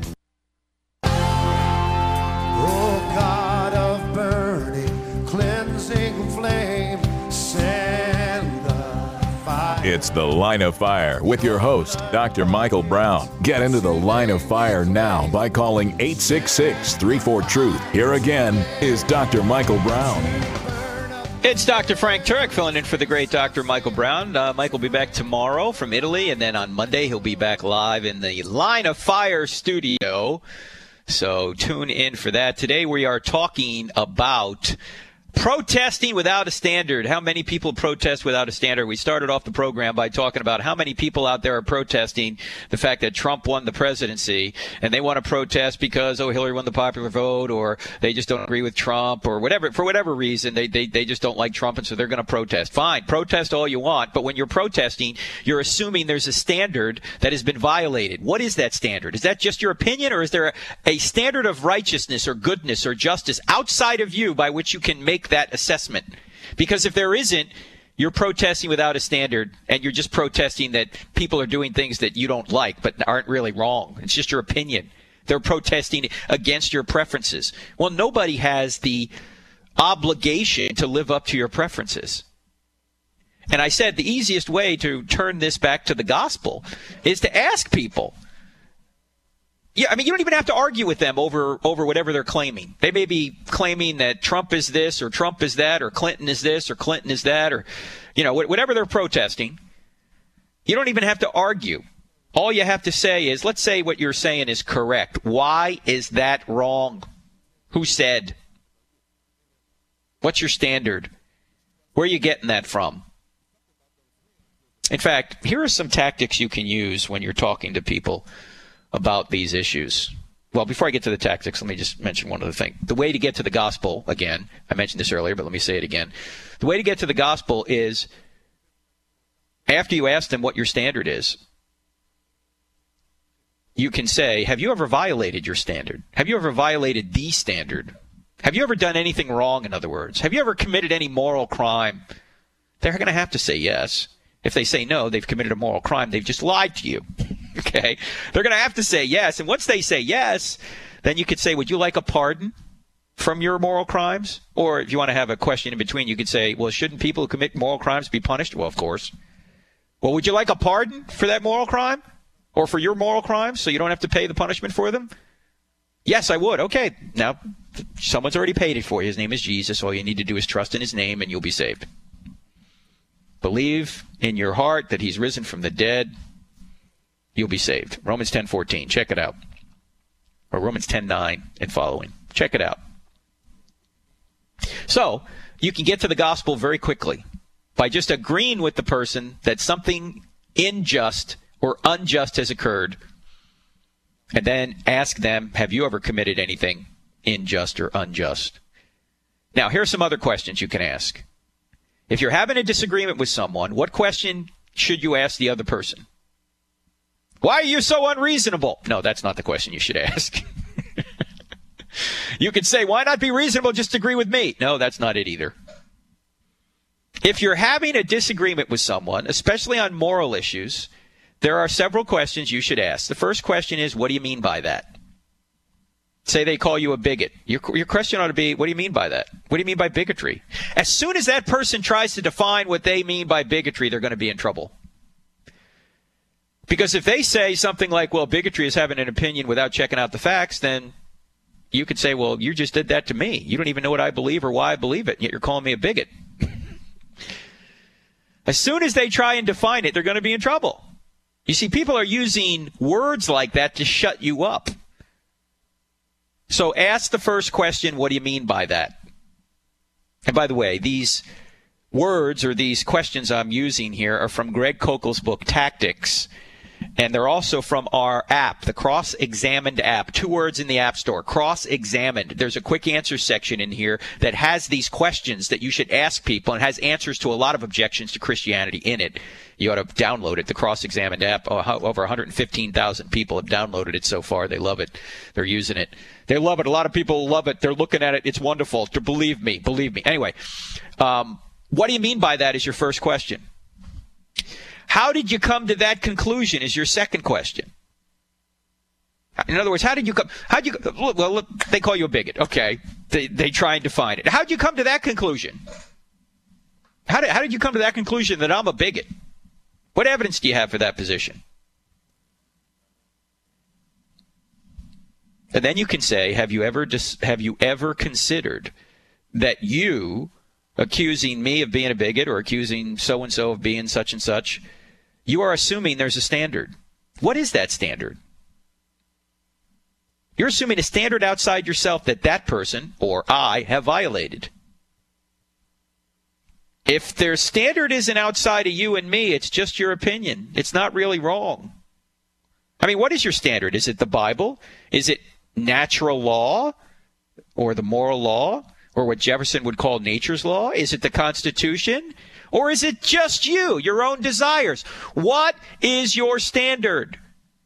God of burning, cleansing flame, send the fire. It's The Line of Fire with your host, Dr. Michael Brown. Get into the Line of Fire now by calling 866-34-TRUTH. Here again is Dr. Michael Brown. It's Dr. Frank Turek filling in for the great Dr. Michael Brown. Mike will be back tomorrow from Italy, and then on Monday he'll be back live in the Line of Fire studio. So tune in for that. Today we are talking about protesting without a standard. How many people protest without a standard? We started off the program by talking about how many people out there are protesting the fact that Trump won the presidency, and they want to protest because, Hillary won the popular vote, or they just don't agree with Trump, or whatever. For whatever reason, they just don't like Trump, and so they're going to protest. Fine, protest all you want, but when you're protesting, you're assuming there's a standard that has been violated. What is that standard? Is that just your opinion, or is there a standard of righteousness or goodness or justice outside of you by which you can make that assessment? Because if there isn't, you're protesting without a standard, and you're just protesting that people are doing things that you don't like but aren't really wrong. It's just your opinion. They're protesting against your preferences. Well, nobody has the obligation to live up to your preferences. And I said the easiest way to turn this back to the gospel is to ask people. Yeah, I mean, you don't even have to argue with them over whatever they're claiming. They may be claiming that Trump is this or Trump is that or Clinton is this or Clinton is that or, whatever they're protesting. You don't even have to argue. All you have to say is, let's say what you're saying is correct. Why is that wrong? Who said? What's your standard? Where are you getting that from? In fact, here are some tactics you can use when you're talking to people about these issues. Well, before I get to the tactics, let me just mention one other thing. The way to get to the gospel, again, I mentioned this earlier, but let me say it again. The way to get to the gospel is, after you ask them what your standard is, you can say, have you ever violated your standard? Have you ever violated the standard? Have you ever done anything wrong, in other words? Have you ever committed any moral crime? They're going to have to say yes. If they say no, they've committed a moral crime. They've just lied to you. Okay? They're going to have to say yes. And once they say yes, then you could say, would you like a pardon from your moral crimes? Or if you want to have a question in between, you could say, well, shouldn't people who commit moral crimes be punished? Well, of course. Well, would you like a pardon for that moral crime? Or for your moral crimes so you don't have to pay the punishment for them? Yes, I would. Okay. Now, someone's already paid it for you. His name is Jesus. All you need to do is trust in his name and you'll be saved. Believe in your heart that he's risen from the dead. You'll be saved. Romans 10:14. Check it out. Or Romans 10:9 and following. Check it out. So, you can get to the gospel very quickly by just agreeing with the person that something unjust or unjust has occurred, and then ask them, have you ever committed anything unjust or unjust? Now, here are some other questions you can ask. If you're having a disagreement with someone, what question should you ask the other person? Why are you so unreasonable? No, that's not the question you should ask. You could say, why not be reasonable, just agree with me? No, that's not it either. If you're having a disagreement with someone, especially on moral issues, there are several questions you should ask. The first question is, what do you mean by that? Say they call you a bigot. Your question ought to be, what do you mean by that? What do you mean by bigotry? As soon as that person tries to define what they mean by bigotry, they're going to be in trouble. Because if they say something like, well, bigotry is having an opinion without checking out the facts, then you could say, well, you just did that to me. You don't even know what I believe or why I believe it, yet you're calling me a bigot. As soon as they try and define it, they're going to be in trouble. You see, people are using words like that to shut you up. So ask the first question, what do you mean by that? And by the way, these words or these questions I'm using here are from Greg Koukl's book, Tactics. And they're also from our app, the Cross-Examined app. 2 words in the App Store, Cross-Examined. There's a quick answer section in here that has these questions that you should ask people and has answers to a lot of objections to Christianity in it. You ought to download it, the Cross-Examined app. Over 115,000 people have downloaded it so far. They love it. They're using it. They love it. A lot of people love it. They're looking at it. It's wonderful. Believe me. Anyway, what do you mean by that is your first question. How did you come to that conclusion is your second question. In other words, well, they call you a bigot. Okay. They try and define it. How did you come to that conclusion? How did you come to that conclusion that I'm a bigot? What evidence do you have for that position? And then you can say, have you ever considered that you accusing me of being a bigot or accusing so-and-so of being such and such, you are assuming there's a standard. What is that standard? You're assuming a standard outside yourself that person or I have violated. If their standard isn't outside of you and me, it's just your opinion. It's not really wrong. I mean, what is your standard? Is it the Bible? Is it natural law or the moral law or what Jefferson would call nature's law? Is it the Constitution? Or is it just you, your own desires? What is your standard?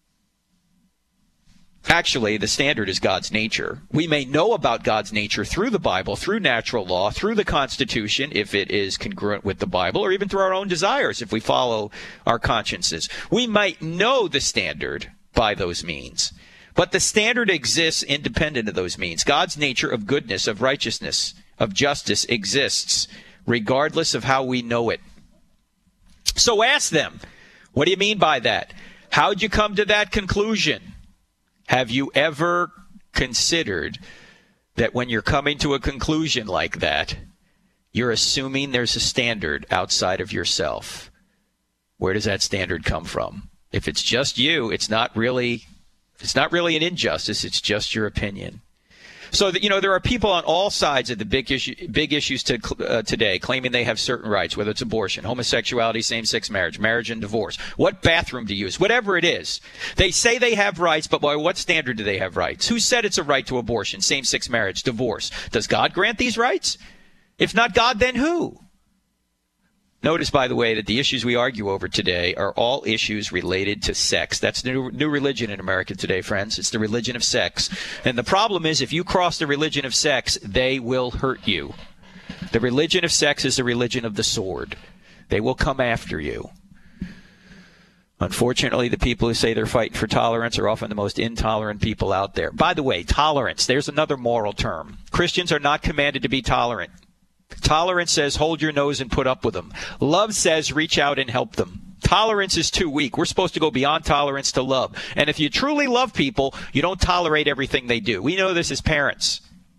Actually, the standard is God's nature. We may know about God's nature through the Bible, through natural law, through the Constitution, if it is congruent with the Bible, or even through our own desires, if we follow our consciences. We might know the standard by those means, but the standard exists independent of those means. God's nature of goodness, of righteousness, of justice exists regardless of how we know it. So ask them, what do you mean by that? How'd you come to that conclusion? Have you ever considered that when you're coming to a conclusion like that, you're assuming there's a standard outside of yourself? Where does that standard come from? If it's just you, it's not really an injustice, it's just your opinion. So that, there are people on all sides of the big issues today claiming they have certain rights, whether it's abortion, homosexuality, same-sex marriage, marriage and divorce, what bathroom to use, whatever it is. They say they have rights, but by what standard do they have rights? Who said it's a right to abortion, same-sex marriage, divorce? Does God grant these rights? If not God, then who? Notice, by the way, that the issues we argue over today are all issues related to sex. That's the new religion in America today, friends. It's the religion of sex. And the problem is, if you cross the religion of sex, they will hurt you. The religion of sex is the religion of the sword. They will come after you. Unfortunately, the people who say they're fighting for tolerance are often the most intolerant people out there. By the way, tolerance, there's another moral term. Christians are not commanded to be tolerant. Tolerance says hold your nose and put up with them. Love says reach out and help them. Tolerance is too weak. We're supposed to go beyond tolerance to love. And if you truly love people, you don't tolerate everything they do. We know this as parents.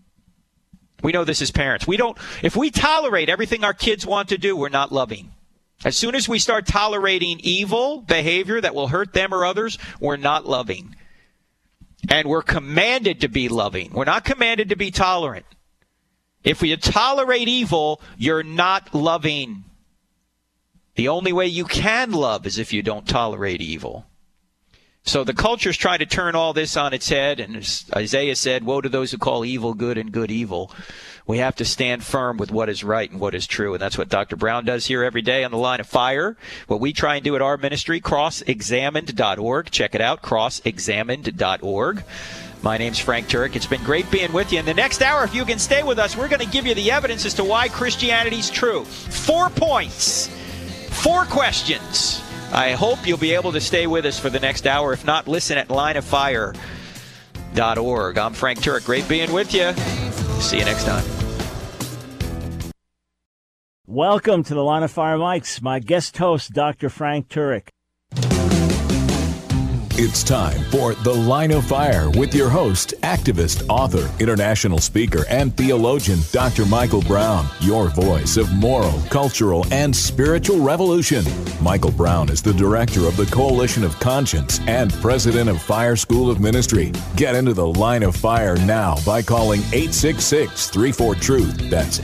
If we tolerate everything our kids want to do, we're not loving. As soon as we start tolerating evil behavior that will hurt them or others, we're not loving. And we're commanded to be loving. We're not commanded to be tolerant. If we tolerate evil, you're not loving. The only way you can love is if you don't tolerate evil. So the culture's trying to turn all this on its head, and as Isaiah said, woe to those who call evil good and good evil. We have to stand firm with what is right and what is true, and that's what Dr. Brown does here every day on the Line of Fire. What we try and do at our ministry, crossexamined.org. Check it out, crossexamined.org. My name's Frank Turek. It's been great being with you. In the next hour, if you can stay with us, we're going to give you the evidence as to why Christianity's true. 4 points, 4 questions. I hope you'll be able to stay with us for the next hour. If not, listen at lineoffire.org. I'm Frank Turek. Great being with you. See you next time. Welcome to the Line of Fire Mics. My guest host, Dr. Frank Turek. It's time for The Line of Fire with your host, activist, author, international speaker, and theologian, Dr. Michael Brown, your voice of moral, cultural, and spiritual revolution. Michael Brown is the director of the Coalition of Conscience and president of Fire School of Ministry. Get into The Line of Fire now by calling 866-34-TRUTH. That's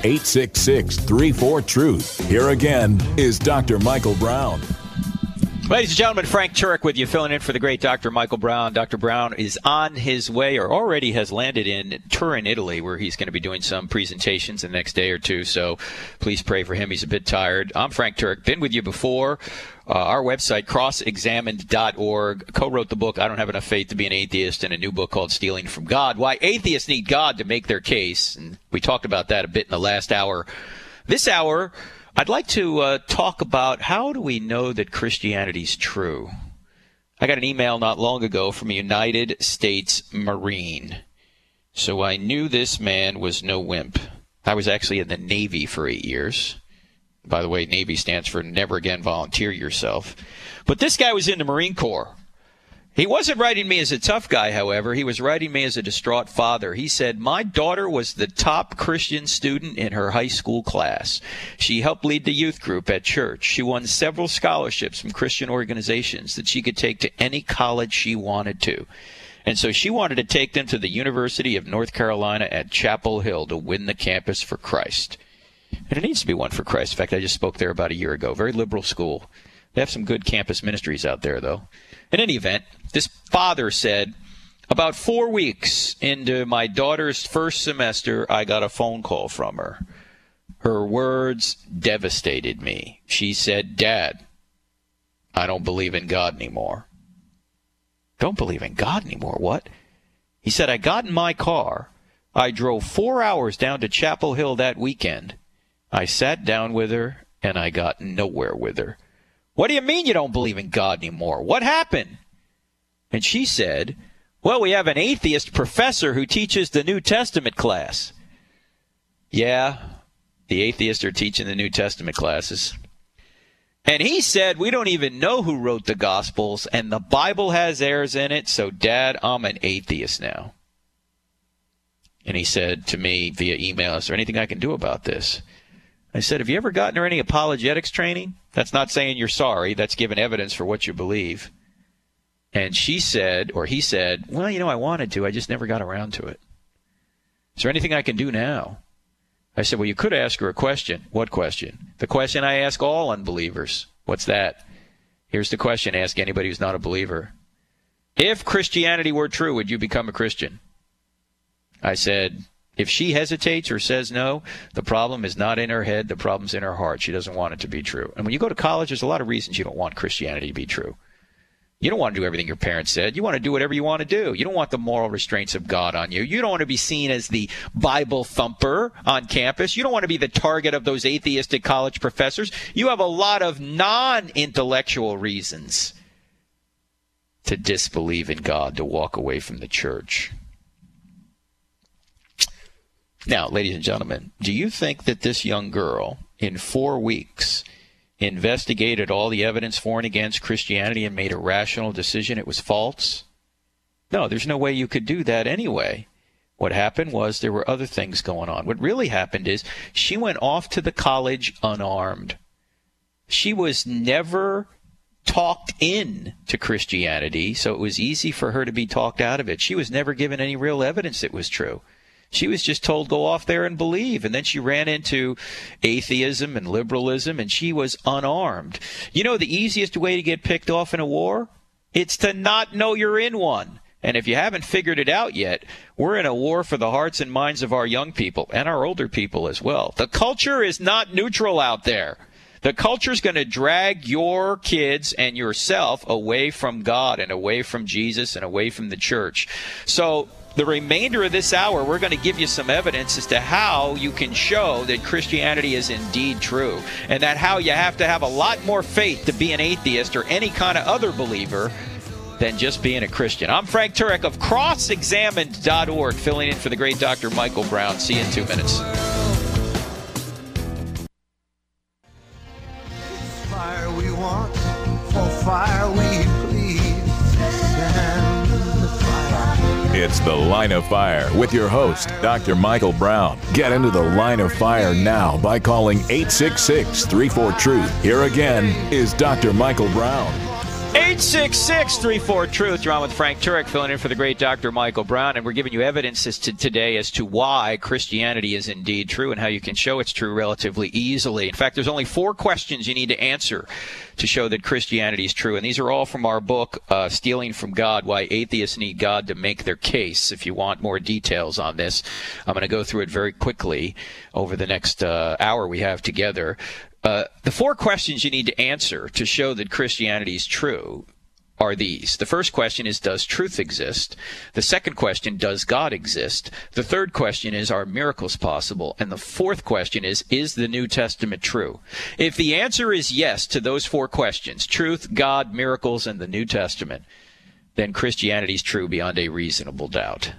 866-34-TRUTH. Here again is Dr. Michael Brown. Ladies and gentlemen, Frank Turek with you, filling in for the great Dr. Michael Brown. Dr. Brown is on his way, or already has landed in Turin, Italy, where he's going to be doing some presentations the next day or two. So please pray for him. He's a bit tired. I'm Frank Turek. Been with you before. Our website, crossexamined.org, co-wrote the book, I Don't Have Enough Faith to Be an Atheist, and a new book called Stealing from God, Why Atheists Need God to Make Their Case. And we talked about that a bit in the last hour. This hour, I'd like to talk about how do we know that Christianity's true. I got an email not long ago from a United States Marine. So I knew this man was no wimp. I was actually in the Navy for 8 years. By the way, Navy stands for Never Again Volunteer Yourself. But this guy was in the Marine Corps. He wasn't writing me as a tough guy, however. He was writing me as a distraught father. He said, my daughter was the top Christian student in her high school class. She helped lead the youth group at church. She won several scholarships from Christian organizations that she could take to any college she wanted to. And so she wanted to take them to the University of North Carolina at Chapel Hill to win the campus for Christ. And it needs to be one for Christ. In fact, I just spoke there about a year ago. Very liberal school. They have some good campus ministries out there, though. In any event, this father said, about 4 weeks into my daughter's first semester, I got a phone call from her. Her words devastated me. She said, Dad, I don't believe in God anymore. Don't believe in God anymore? What? He said, I got in my car. I drove 4 hours down to Chapel Hill that weekend. I sat down with her, and I got nowhere with her. What do you mean you don't believe in God anymore? What happened? And she said, well, we have an atheist professor who teaches the New Testament class. Yeah, the atheists are teaching the New Testament classes. And he said, we don't even know who wrote the Gospels, and the Bible has errors in it, so, Dad, I'm an atheist now. And he said to me via email, is there anything I can do about this? I said, have you ever gotten her any apologetics training? That's not saying you're sorry. That's giving evidence for what you believe. And she said, or he said, well, I wanted to. I just never got around to it. Is there anything I can do now? I said, well, you could ask her a question. What question? The question I ask all unbelievers. What's that? Here's the question. Ask anybody who's not a believer. If Christianity were true, would you become a Christian? I said, if she hesitates or says no, the problem is not in her head. The problem's in her heart. She doesn't want it to be true. And when you go to college, there's a lot of reasons you don't want Christianity to be true. You don't want to do everything your parents said. You want to do whatever you want to do. You don't want the moral restraints of God on you. You don't want to be seen as the Bible thumper on campus. You don't want to be the target of those atheistic college professors. You have a lot of non-intellectual reasons to disbelieve in God, to walk away from the church. Now, ladies and gentlemen, do you think that this young girl, in 4 weeks, investigated all the evidence for and against Christianity and made a rational decision it was false? No, there's no way you could do that anyway. What happened was there were other things going on. What really happened is she went off to the college unarmed. She was never talked in to Christianity, so it was easy for her to be talked out of it. She was never given any real evidence it was true. She was just told, go off there and believe. And then she ran into atheism and liberalism, and she was unarmed. You know the easiest way to get picked off in a war? It's to not know you're in one. And if you haven't figured it out yet, we're in a war for the hearts and minds of our young people and our older people as well. The culture is not neutral out there. The culture is going to drag your kids and yourself away from God and away from Jesus and away from the church. So the remainder of this hour, we're going to give you some evidence as to how you can show that Christianity is indeed true, and that how you have to have a lot more faith to be an atheist or any kind of other believer than just being a Christian. I'm Frank Turek of crossexamined.org, filling in for the great Dr. Michael Brown. See you in 2 minutes. Fire we want, for fire we please. It's The Line of Fire with your host, Dr. Michael Brown. Get into the Line of Fire now by calling 866-34-TRUTH. Here again is Dr. Michael Brown. 866-34-TRUTH. You're on with Frank Turek, filling in for the great Dr. Michael Brown, and we're giving you evidence today as to why Christianity is indeed true and how you can show it's true relatively easily. In fact, there's only 4 questions you need to answer to show that Christianity is true, and these are all from our book, Stealing from God, Why Atheists Need God to Make Their Case. If you want more details on this, I'm going to go through it very quickly over the next hour we have together. The 4 questions you need to answer to show that Christianity is true are these. The first question is, does truth exist? The second question, does God exist? The third question is, are miracles possible? And the fourth question is the New Testament true? If the answer is yes to those 4 questions, truth, God, miracles, and the New Testament, then Christianity is true beyond a reasonable doubt.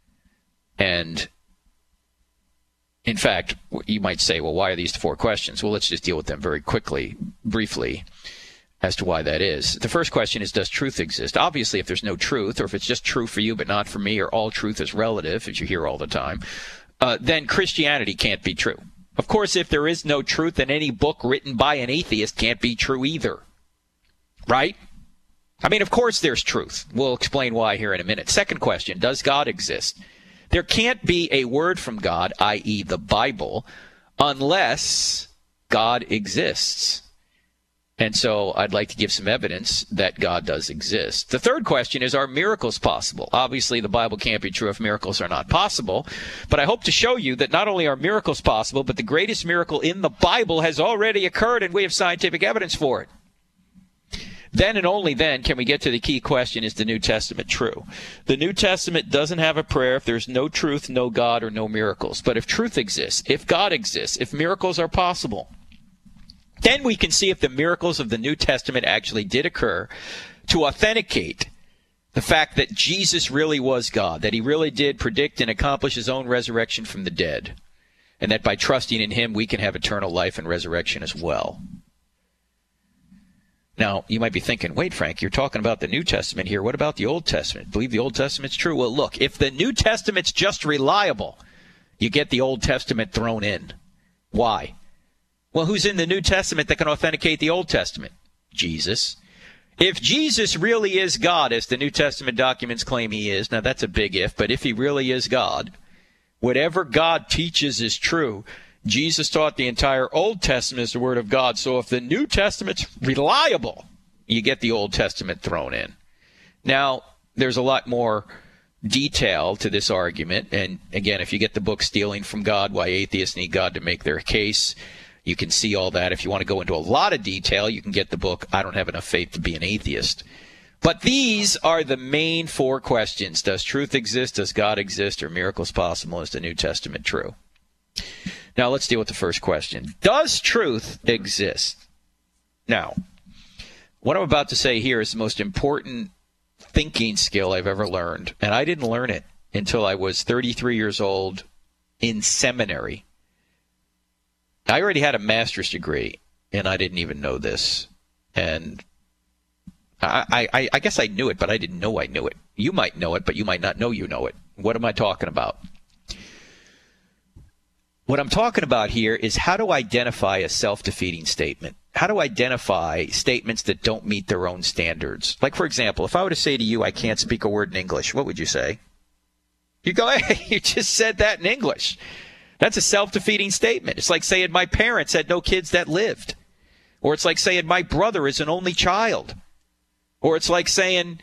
And in fact, you might say, well, why are these 4 questions? Well, let's just deal with them very quickly, briefly, as to why that is. The first question is, does truth exist? Obviously, if there's no truth, or if it's just true for you but not for me, or all truth is relative, as you hear all the time, then Christianity can't be true. Of course, if there is no truth, then any book written by an atheist can't be true either. Right? I mean, of course there's truth. We'll explain why here in a minute. Second question, does God exist? There can't be a word from God, i.e. the Bible, unless God exists. And so I'd like to give some evidence that God does exist. The third question is, are miracles possible? Obviously, the Bible can't be true if miracles are not possible. But I hope to show you that not only are miracles possible, but the greatest miracle in the Bible has already occurred, and we have scientific evidence for it. Then and only then can we get to the key question, is the New Testament true? The New Testament doesn't have a prayer if there's no truth, no God, or no miracles. But if truth exists, if God exists, if miracles are possible, then we can see if the miracles of the New Testament actually did occur to authenticate the fact that Jesus really was God, that he really did predict and accomplish his own resurrection from the dead, and that by trusting in him we can have eternal life and resurrection as well. Now, you might be thinking, wait, Frank, you're talking about the New Testament here. What about the Old Testament? Believe the Old Testament's true? Well, look, if the New Testament's just reliable, you get the Old Testament thrown in. Why? Well, who's in the New Testament that can authenticate the Old Testament? Jesus. If Jesus really is God, as the New Testament documents claim he is, now that's a big if, but if he really is God, whatever God teaches is true. Jesus taught the entire Old Testament as the Word of God. So if the New Testament's reliable, you get the Old Testament thrown in. Now, there's a lot more detail to this argument. And again, if you get the book Stealing from God, Why Atheists Need God to Make Their Case, you can see all that. If you want to go into a lot of detail, you can get the book I Don't Have Enough Faith to Be an Atheist. But these are the main 4 questions. Does truth exist? Does God exist? Are miracles possible? Is the New Testament true? Now, let's deal with the first question. Does truth exist? Now, what I'm about to say here is the most important thinking skill I've ever learned. And I didn't learn it until I was 33 years old in seminary. I already had a master's degree, and I didn't even know this. And I guess I knew it, but I didn't know I knew it. You might know it, but you might not know you know it. What am I talking about? What I'm talking about here is how to identify a self-defeating statement. How to identify statements that don't meet their own standards. Like, for example, if I were to say to you, I can't speak a word in English, what would you say? You go, hey, you just said that in English. That's a self-defeating statement. It's like saying my parents had no kids that lived. Or it's like saying my brother is an only child. Or it's like saying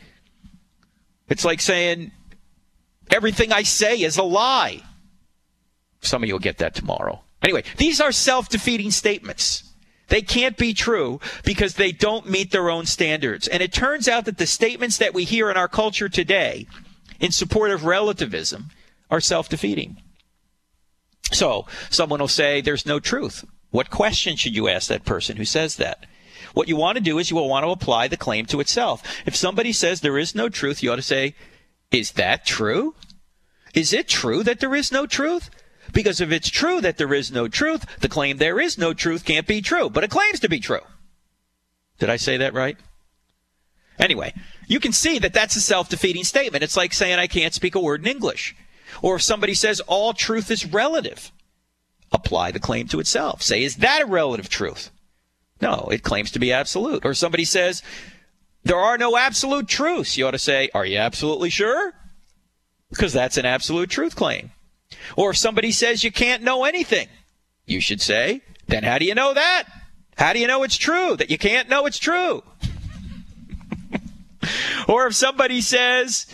everything I say is a lie. Some of you will get that tomorrow. Anyway, these are self-defeating statements. They can't be true because they don't meet their own standards. And it turns out that the statements that we hear in our culture today in support of relativism are self-defeating. So someone will say there's no truth. What question should you ask that person who says that? What you want to do is you will want to apply the claim to itself. If somebody says there is no truth, you ought to say, is that true? Is it true that there is no truth? Because if it's true that there is no truth, the claim there is no truth can't be true. But it claims to be true. Did I say that right? Anyway, you can see that that's a self-defeating statement. It's like saying I can't speak a word in English. Or if somebody says all truth is relative, apply the claim to itself. Say, is that a relative truth? No, it claims to be absolute. Or somebody says there are no absolute truths. You ought to say, are you absolutely sure? Because that's an absolute truth claim. Or if somebody says you can't know anything, you should say, then how do you know that? How do you know it's true, that you can't know it's true? Or if somebody says,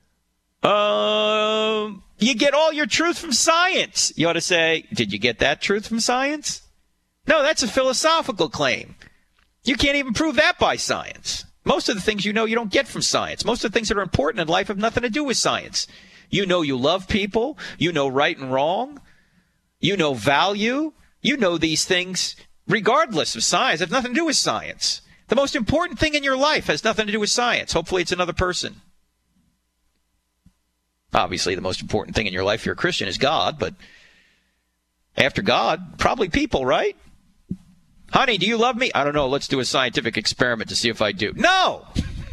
you get all your truth from science, you ought to say, did you get that truth from science? No, that's a philosophical claim. You can't even prove that by science. Most of the things you know you don't get from science. Most of the things that are important in life have nothing to do with science. You know you love people. You know right and wrong. You know value. You know these things regardless of science. They have nothing to do with science. The most important thing in your life has nothing to do with science. Hopefully it's another person. Obviously, the most important thing in your life if you're a Christian is God, but after God, probably people, right? Honey, do you love me? I don't know. Let's do a scientific experiment to see if I do. No!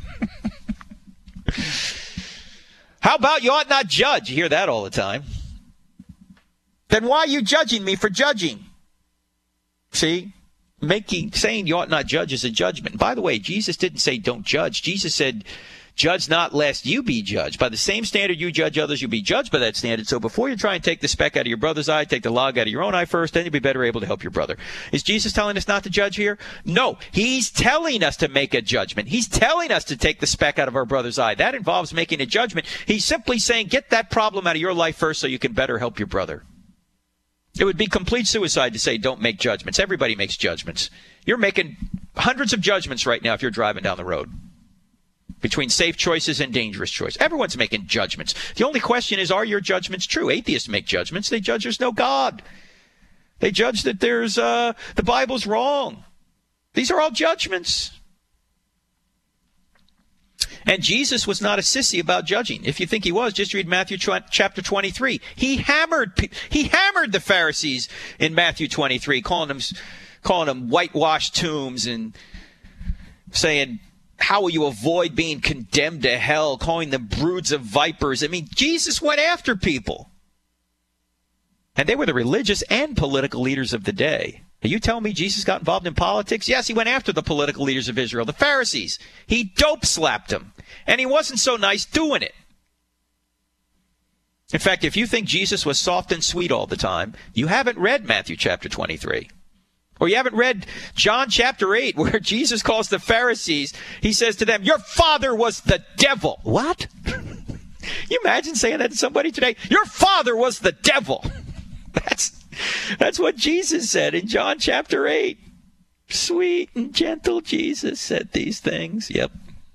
How about you ought not judge? You hear that all the time. Then why are you judging me for judging? See? Saying you ought not judge is a judgment. By the way, Jesus didn't say don't judge. Jesus said, judge not lest you be judged. By the same standard you judge others, you'll be judged by that standard. So before you try and take the speck out of your brother's eye, take the log out of your own eye first, then you'll be better able to help your brother. Is Jesus telling us not to judge here? No. He's telling us to make a judgment. He's telling us to take the speck out of our brother's eye. That involves making a judgment. He's simply saying, get that problem out of your life first so you can better help your brother. It would be complete suicide to say don't make judgments. Everybody makes judgments. You're making hundreds of judgments right now if you're driving down the road. Between safe choices and dangerous choices. Everyone's making judgments. The only question is, are your judgments true? Atheists make judgments. They judge there's no God. They judge that there's the Bible's wrong. These are all judgments. And Jesus was not a sissy about judging. If you think he was, just read Matthew chapter 23. He hammered the Pharisees in Matthew 23, calling them whitewashed tombs and saying, how will you avoid being condemned to hell, calling them broods of vipers? I mean, Jesus went after people. And they were the religious and political leaders of the day. Are you telling me Jesus got involved in politics? Yes, he went after the political leaders of Israel, the Pharisees. He dope-slapped them. And he wasn't so nice doing it. In fact, if you think Jesus was soft and sweet all the time, you haven't read Matthew chapter 23. Or you haven't read John chapter 8, where Jesus calls the Pharisees, he says to them, your father was the devil. What? You imagine saying that to somebody today? Your father was the devil. That's what Jesus said in John chapter 8. Sweet and gentle Jesus said these things. Yep.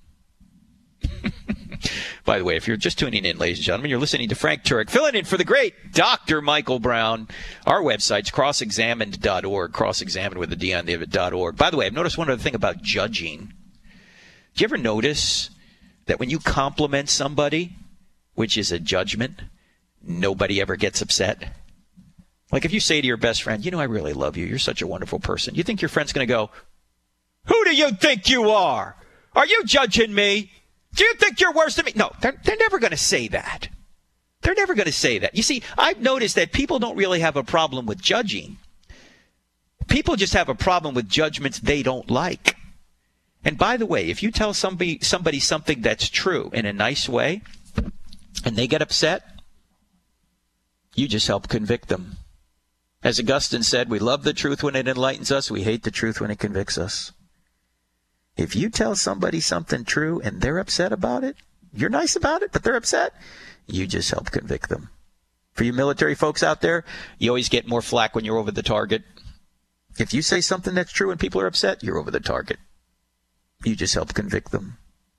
By the way, if you're just tuning in, ladies and gentlemen, you're listening to Frank Turek, filling in for the great Dr. Michael Brown. Our website's crossexamined.org, crossexamined with a D on the end.org. By the way, I've noticed one other thing about judging. Do you ever notice that when you compliment somebody, which is a judgment, nobody ever gets upset? Like if you say to your best friend, you know, I really love you. You're such a wonderful person. You think your friend's going to go, who do you think you are? Are you judging me? Do you think you're worse than me? No, they're never going to say that. They're never going to say that. You see, I've noticed that people don't really have a problem with judging. People just have a problem with judgments they don't like. And by the way, if you tell somebody something that's true in a nice way, and they get upset, you just help convict them. As Augustine said, we love the truth when it enlightens us. We hate the truth when it convicts us. If you tell somebody something true and they're upset about it, you're nice about it, but they're upset, you just help convict them. For you military folks out there, you always get more flack when you're over the target. If you say something that's true and people are upset, you're over the target. You just help convict them.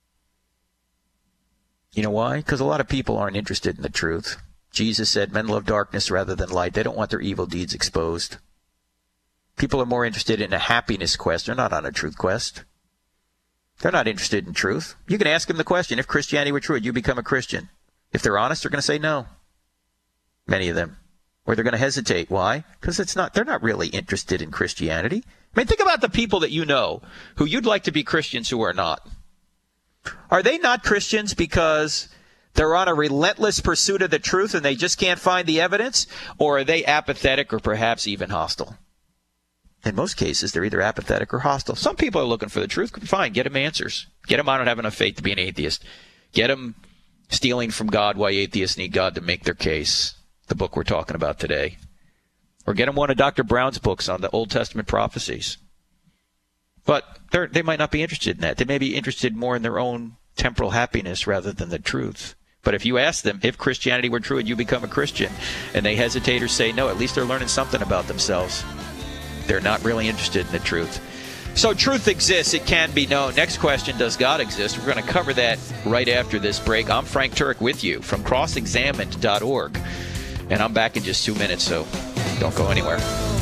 You know why? Because a lot of people aren't interested in the truth. Jesus said men love darkness rather than light. They don't want their evil deeds exposed. People are more interested in a happiness quest. They're not on a truth quest. They're not interested in truth. You can ask them the question, if Christianity were true, would you become a Christian? If they're honest, they're going to say no. Many of them. Or they're going to hesitate. Why? Because they're not really interested in Christianity. I mean, think about the people that you know who you'd like to be Christians who are not. Are they not Christians because they're on a relentless pursuit of the truth and they just can't find the evidence? Or are they apathetic or perhaps even hostile? In most cases, they're either apathetic or hostile. Some people are looking for the truth. Fine, get them answers. Get them, I don't have enough faith to be an atheist. Get them stealing from God, why atheists need God to make their case, the book we're talking about today. Or get them one of Dr. Brown's books on the Old Testament prophecies. But they might not be interested in that. They may be interested more in their own temporal happiness rather than the truth. But if you ask them, if Christianity were true and you become a Christian, and they hesitate or say no, at least they're learning something about themselves. They're not really interested in the truth. So truth exists. It can be known. Next question, does God exist? We're going to cover that right after this break. I'm Frank Turek with you from crossexamined.org. And I'm back in just 2 minutes, so don't go anywhere.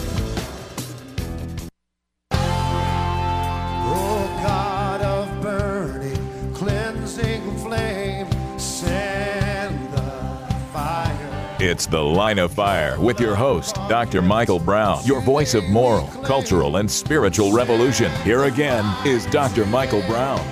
It's The Line of Fire with your host, Dr. Michael Brown, your voice of moral, cultural, and spiritual revolution. Here again is Dr. Michael Brown.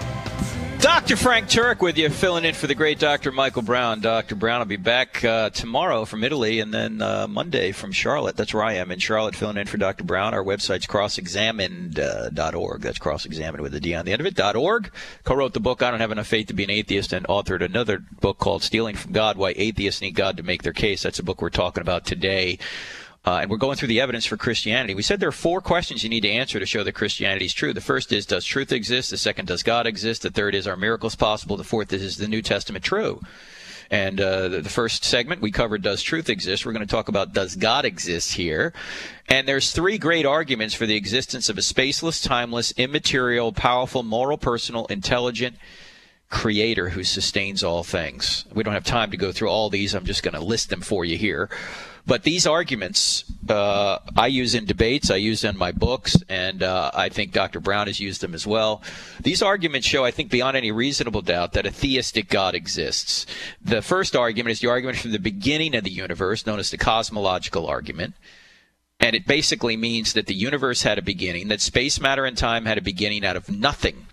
Dr. Frank Turek with you, filling in for the great Dr. Michael Brown. Dr. Brown will be back tomorrow from Italy and then Monday from Charlotte. That's where I am in Charlotte, filling in for Dr. Brown. Our website's crossexamined.org. That's cross-examined with a D on the end of it, .org. Co-wrote the book, I Don't Have Enough Faith to Be an Atheist, and authored another book called Stealing from God, Why Atheists Need God to Make Their Case. That's a book we're talking about today. And we're going through the evidence for Christianity. We said there are 4 questions you need to answer to show that Christianity is true. The first is, does truth exist? The second, does God exist? The third is, are miracles possible? The fourth is the New Testament true? And the first segment we covered, does truth exist? We're going to talk about, does God exist here? And there's 3 great arguments for the existence of a spaceless, timeless, immaterial, powerful, moral, personal, intelligent creator who sustains all things. We don't have time to go through all these. I'm just going to list them for you here. But these arguments I use in debates, I use in my books, and I think Dr. Brown has used them as well. These arguments show, I think, beyond any reasonable doubt that a theistic God exists. The first argument is the argument from the beginning of the universe, known as the cosmological argument. And it basically means that the universe had a beginning, that space, matter, and time had a beginning out of nothing.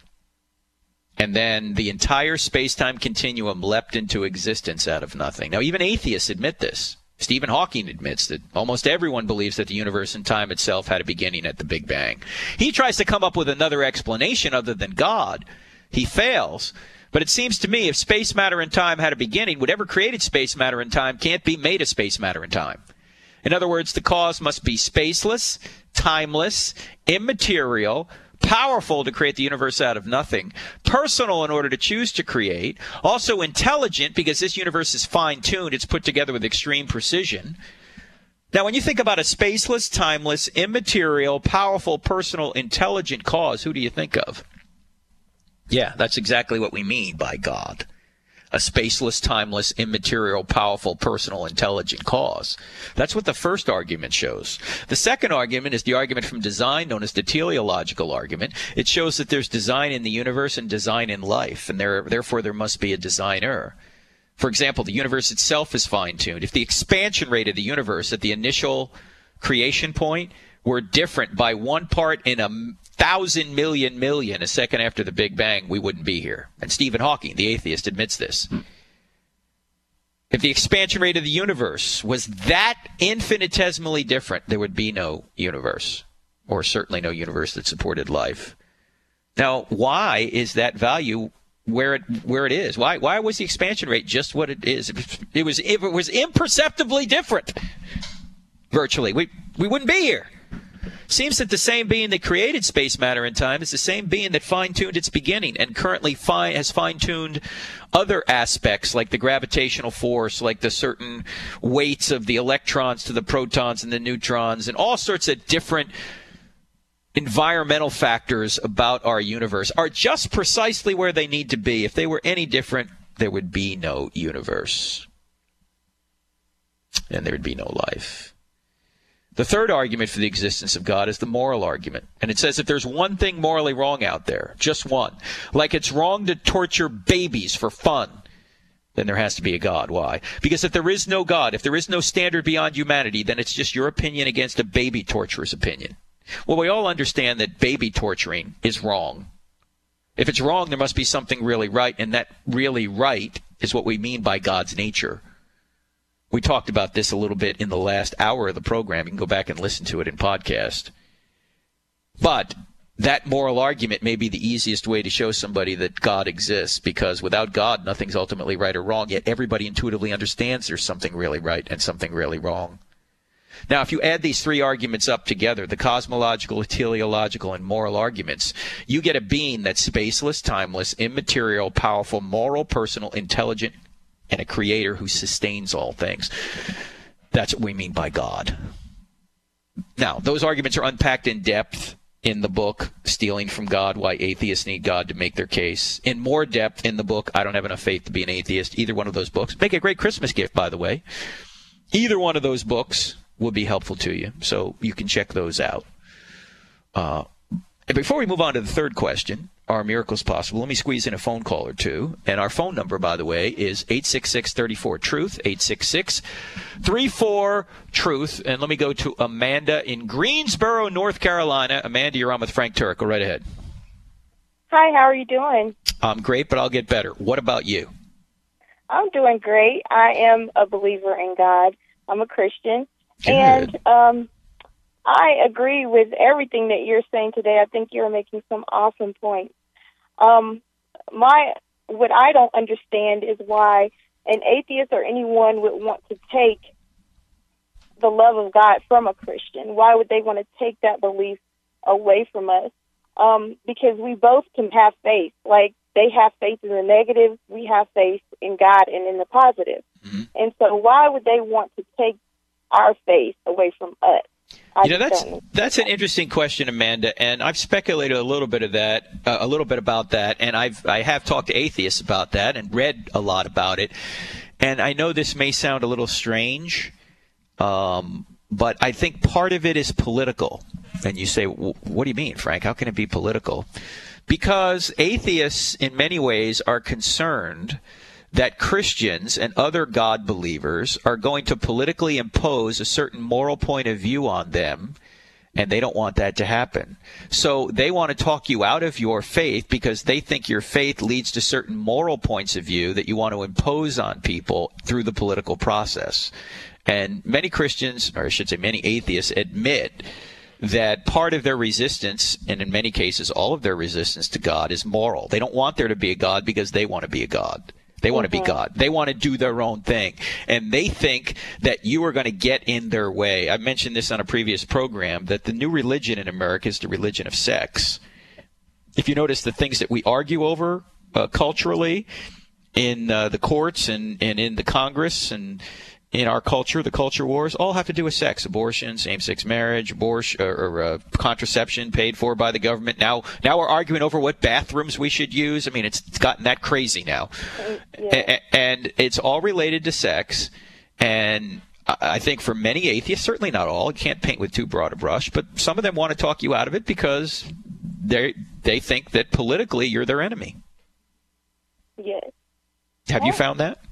And then the entire space-time continuum leapt into existence out of nothing. Now, even atheists admit this. Stephen Hawking admits that almost everyone believes that the universe and time itself had a beginning at the Big Bang. He tries to come up with another explanation other than God. He fails. But it seems to me if space, matter, and time had a beginning, whatever created space, matter, and time can't be made of space, matter, and time. In other words, the cause must be spaceless, timeless, immaterial, powerful to create the universe out of nothing, personal in order to choose to create, also intelligent because this universe is fine-tuned, it's put together with extreme precision. Now, when you think about a spaceless, timeless, immaterial, powerful, personal, intelligent cause, who do you think of? Yeah, that's exactly what we mean by God. A spaceless, timeless, immaterial, powerful, personal, intelligent cause. That's what the first argument shows. The second argument is the argument from design, known as the teleological argument. It shows that there's design in the universe and design in life, and therefore there must be a designer. For example, the universe itself is fine-tuned. If the expansion rate of the universe at the initial creation point were different by 1 part in 1,000 million a second after the Big Bang, we wouldn't be here. And Stephen Hawking, the atheist, admits this. If the expansion rate of the universe was that infinitesimally different, there would be no universe, or certainly no universe that supported life. Now, why is that value where it is? Why was the expansion rate just what it is? It was imperceptibly different. Virtually, we wouldn't be here. Seems that the same being that created space, matter, and time is the same being that fine-tuned its beginning and currently has fine-tuned other aspects like the gravitational force, like the certain weights of the electrons to the protons and the neutrons, and all sorts of different environmental factors about our universe are just precisely where they need to be. If they were any different, there would be no universe. And there would be no life. The third argument for the existence of God is the moral argument. And it says if there's one thing morally wrong out there, just one, like it's wrong to torture babies for fun, then there has to be a God. Why? Because if there is no God, if there is no standard beyond humanity, then it's just your opinion against a baby torturer's opinion. Well, we all understand that baby torturing is wrong. If it's wrong, there must be something really right, and that really right is what we mean by God's nature. We talked about this a little bit in the last hour of the program. You can go back and listen to it in podcast. But that moral argument may be the easiest way to show somebody that God exists, because without God, nothing's ultimately right or wrong, yet everybody intuitively understands there's something really right and something really wrong. Now, if you add these three arguments up together, the cosmological, teleological, and moral arguments, you get a being that's spaceless, timeless, immaterial, powerful, moral, personal, intelligent, and a creator who sustains all things. That's what we mean by God. Now, those arguments are unpacked in depth in the book, Stealing from God, Why Atheists Need God to Make Their Case. In more depth in the book, I Don't Have Enough Faith to Be an Atheist. Either one of those books. Make a great Christmas gift, by the way. Either one of those books will be helpful to you, so you can check those out. And before we move on to the third question, are miracles possible? Let me squeeze in a phone call or two. And our phone number, by the way, is 866-34-TRUTH, 866-34-TRUTH. And let me go to Amanda in Greensboro, North Carolina. Amanda, you're on with Frank Turek. Go right ahead. Hi, how are you doing? I'm great, but I'll get better. What about you? I'm doing great. I am a believer in God. I'm a Christian. Good. And I agree with everything that you're saying today. I think you're making some awesome points. What I don't understand is why an atheist or anyone would want to take the love of God from a Christian. Why would they want to take that belief away from us? Because we both can have faith. Like, they have faith in the negative, we have faith in God and in the positive. Mm-hmm. And so why would they want to take our faith away from us? That's an interesting question, Amanda, and I've speculated a little bit about that, and I have talked to atheists about that and read a lot about it. And I know this may sound a little strange, but I think part of it is political. And you say, well, what do you mean, Frank? How can it be political? Because atheists, in many ways, are concerned that Christians and other God believers are going to politically impose a certain moral point of view on them, and they don't want that to happen. So they want to talk you out of your faith because they think your faith leads to certain moral points of view that you want to impose on people through the political process. And many Christians, or I should say many atheists, admit that part of their resistance, and in many cases all of their resistance to God, is moral. They don't want there to be a God because they want to be a God. They want to be God. They want to do their own thing. And they think that you are going to get in their way. I mentioned this on a previous program, that the new religion in America is the religion of sex. If you notice the things that we argue over culturally in the courts and in the Congress and in our culture, the culture wars, all have to do with sex. Abortion, same-sex marriage, contraception paid for by the government. Now we're arguing over what bathrooms we should use. I mean, it's gotten that crazy now. Yeah. And it's all related to sex. And I think for many atheists, certainly not all, you can't paint with too broad a brush, but some of them want to talk you out of it because they think that politically you're their enemy. Yes. Have you found that?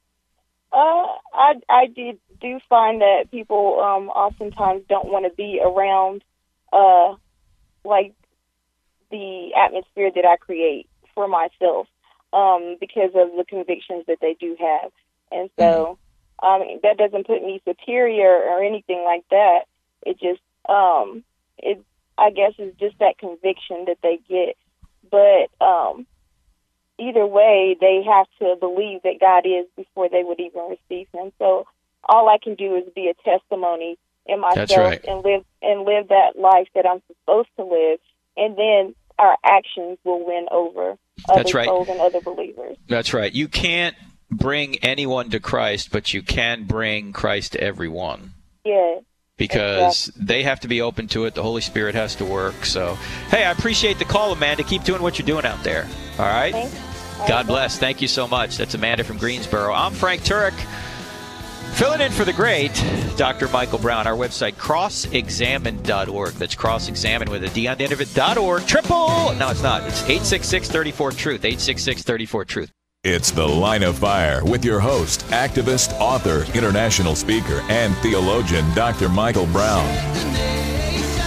I do find that people oftentimes don't want to be around like the atmosphere that I create for myself because of the convictions that they do have. And so that doesn't put me superior or anything like that. It just I guess it's just that conviction that they get. But either way, they have to believe that God is before they would even receive Him. So all I can do is be a testimony in myself and live that life that I'm supposed to live, and then our actions will win over other souls and other believers. That's right. You can't bring anyone to Christ, but you can bring Christ to everyone. Yeah. Because they have to be open to it. The Holy Spirit has to work. So, hey, I appreciate the call, Amanda. Keep doing what you're doing out there. All right? Thanks. God bless. Thank you so much. That's Amanda from Greensboro. I'm Frank Turek, filling in for the great Dr. Michael Brown. Our website, crossexamine.org. That's crossexamine with a D on the end of it, .org. No, it's not. It's 866-34-TRUTH, 866-34-TRUTH. It's The Line of Fire with your host, activist, author, international speaker, and theologian, Dr. Michael Brown.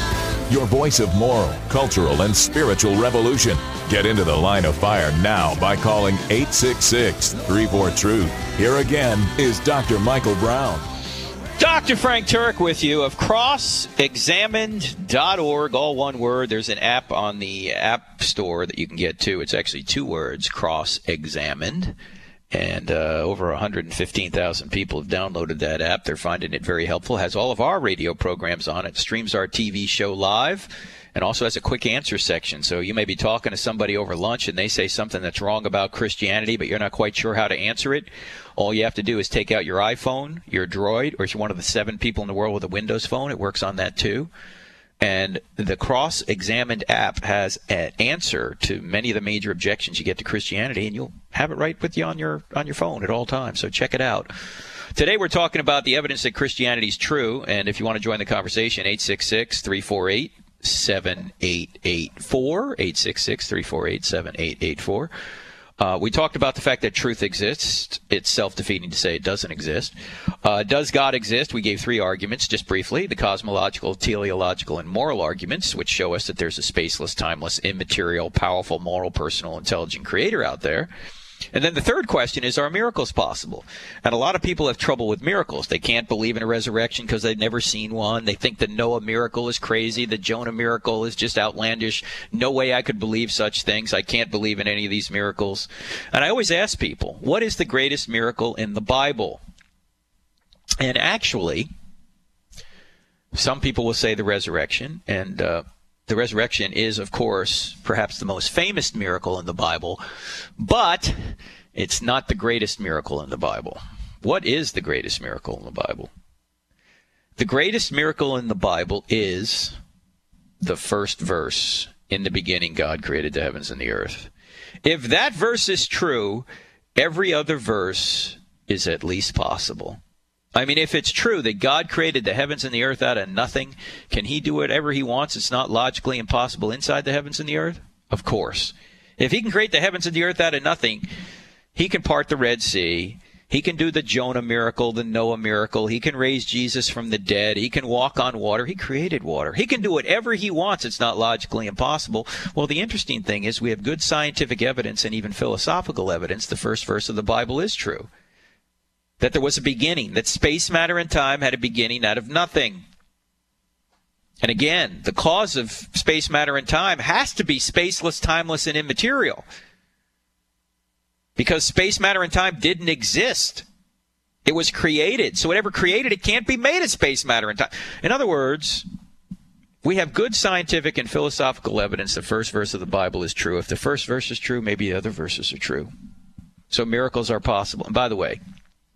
your voice of moral, cultural, and spiritual revolution. Get into the line of fire now by calling 866-34-TRUTH. Here again is Dr. Michael Brown. Dr. Frank Turek with you of crossexamined.org, all one word. There's an app on the App Store that you can get to. It's actually two words, Cross-Examined. And over 115,000 people have downloaded that app. They're finding it very helpful. It has all of our radio programs on it, streams our TV show live, and also has a quick answer section. So you may be talking to somebody over lunch and they say something that's wrong about Christianity, but you're not quite sure how to answer it. All you have to do is take out your iPhone, your Droid, or if you're one of the 7 people in the world with a Windows phone, it works on that too. And the Cross-Examined app has an answer to many of the major objections you get to Christianity, and you'll have it right with you on your phone at all times. So check it out. Today we're talking about the evidence that Christianity is true, and if you want to join the conversation, 866-348-7884, 866-348-7884. We talked about the fact that truth exists. It's self-defeating to say it doesn't exist. Does God exist? We gave 3 arguments just briefly, the cosmological, teleological, and moral arguments, which show us that there's a spaceless, timeless, immaterial, powerful, moral, personal, intelligent creator out there. And then the third question is, are miracles possible? And a lot of people have trouble with miracles. They can't believe in a resurrection because they've never seen one. They think the Noah miracle is crazy. The Jonah miracle is just outlandish. No way I could believe such things. I can't believe in any of these miracles. And I always ask people, what is the greatest miracle in the Bible? And actually, some people will say the resurrection, and the resurrection is, of course, perhaps the most famous miracle in the Bible, but it's not the greatest miracle in the Bible. What is the greatest miracle in the Bible? The greatest miracle in the Bible is the first verse. In the beginning, God created the heavens and the earth. If that verse is true, every other verse is at least possible. I mean, if it's true that God created the heavens and the earth out of nothing, can he do whatever he wants? It's not logically impossible inside the heavens and the earth? Of course. If he can create the heavens and the earth out of nothing, he can part the Red Sea. He can do the Jonah miracle, the Noah miracle. He can raise Jesus from the dead. He can walk on water. He created water. He can do whatever he wants. It's not logically impossible. Well, the interesting thing is we have good scientific evidence and even philosophical evidence the first verse of the Bible is true. That there was a beginning, that space, matter, and time had a beginning out of nothing. And again, the cause of space, matter, and time has to be spaceless, timeless, and immaterial. Because space, matter, and time didn't exist. It was created. So whatever created it can't be made of space, matter, and time. In other words, we have good scientific and philosophical evidence the first verse of the Bible is true. If the first verse is true, maybe the other verses are true. So miracles are possible. And by the way,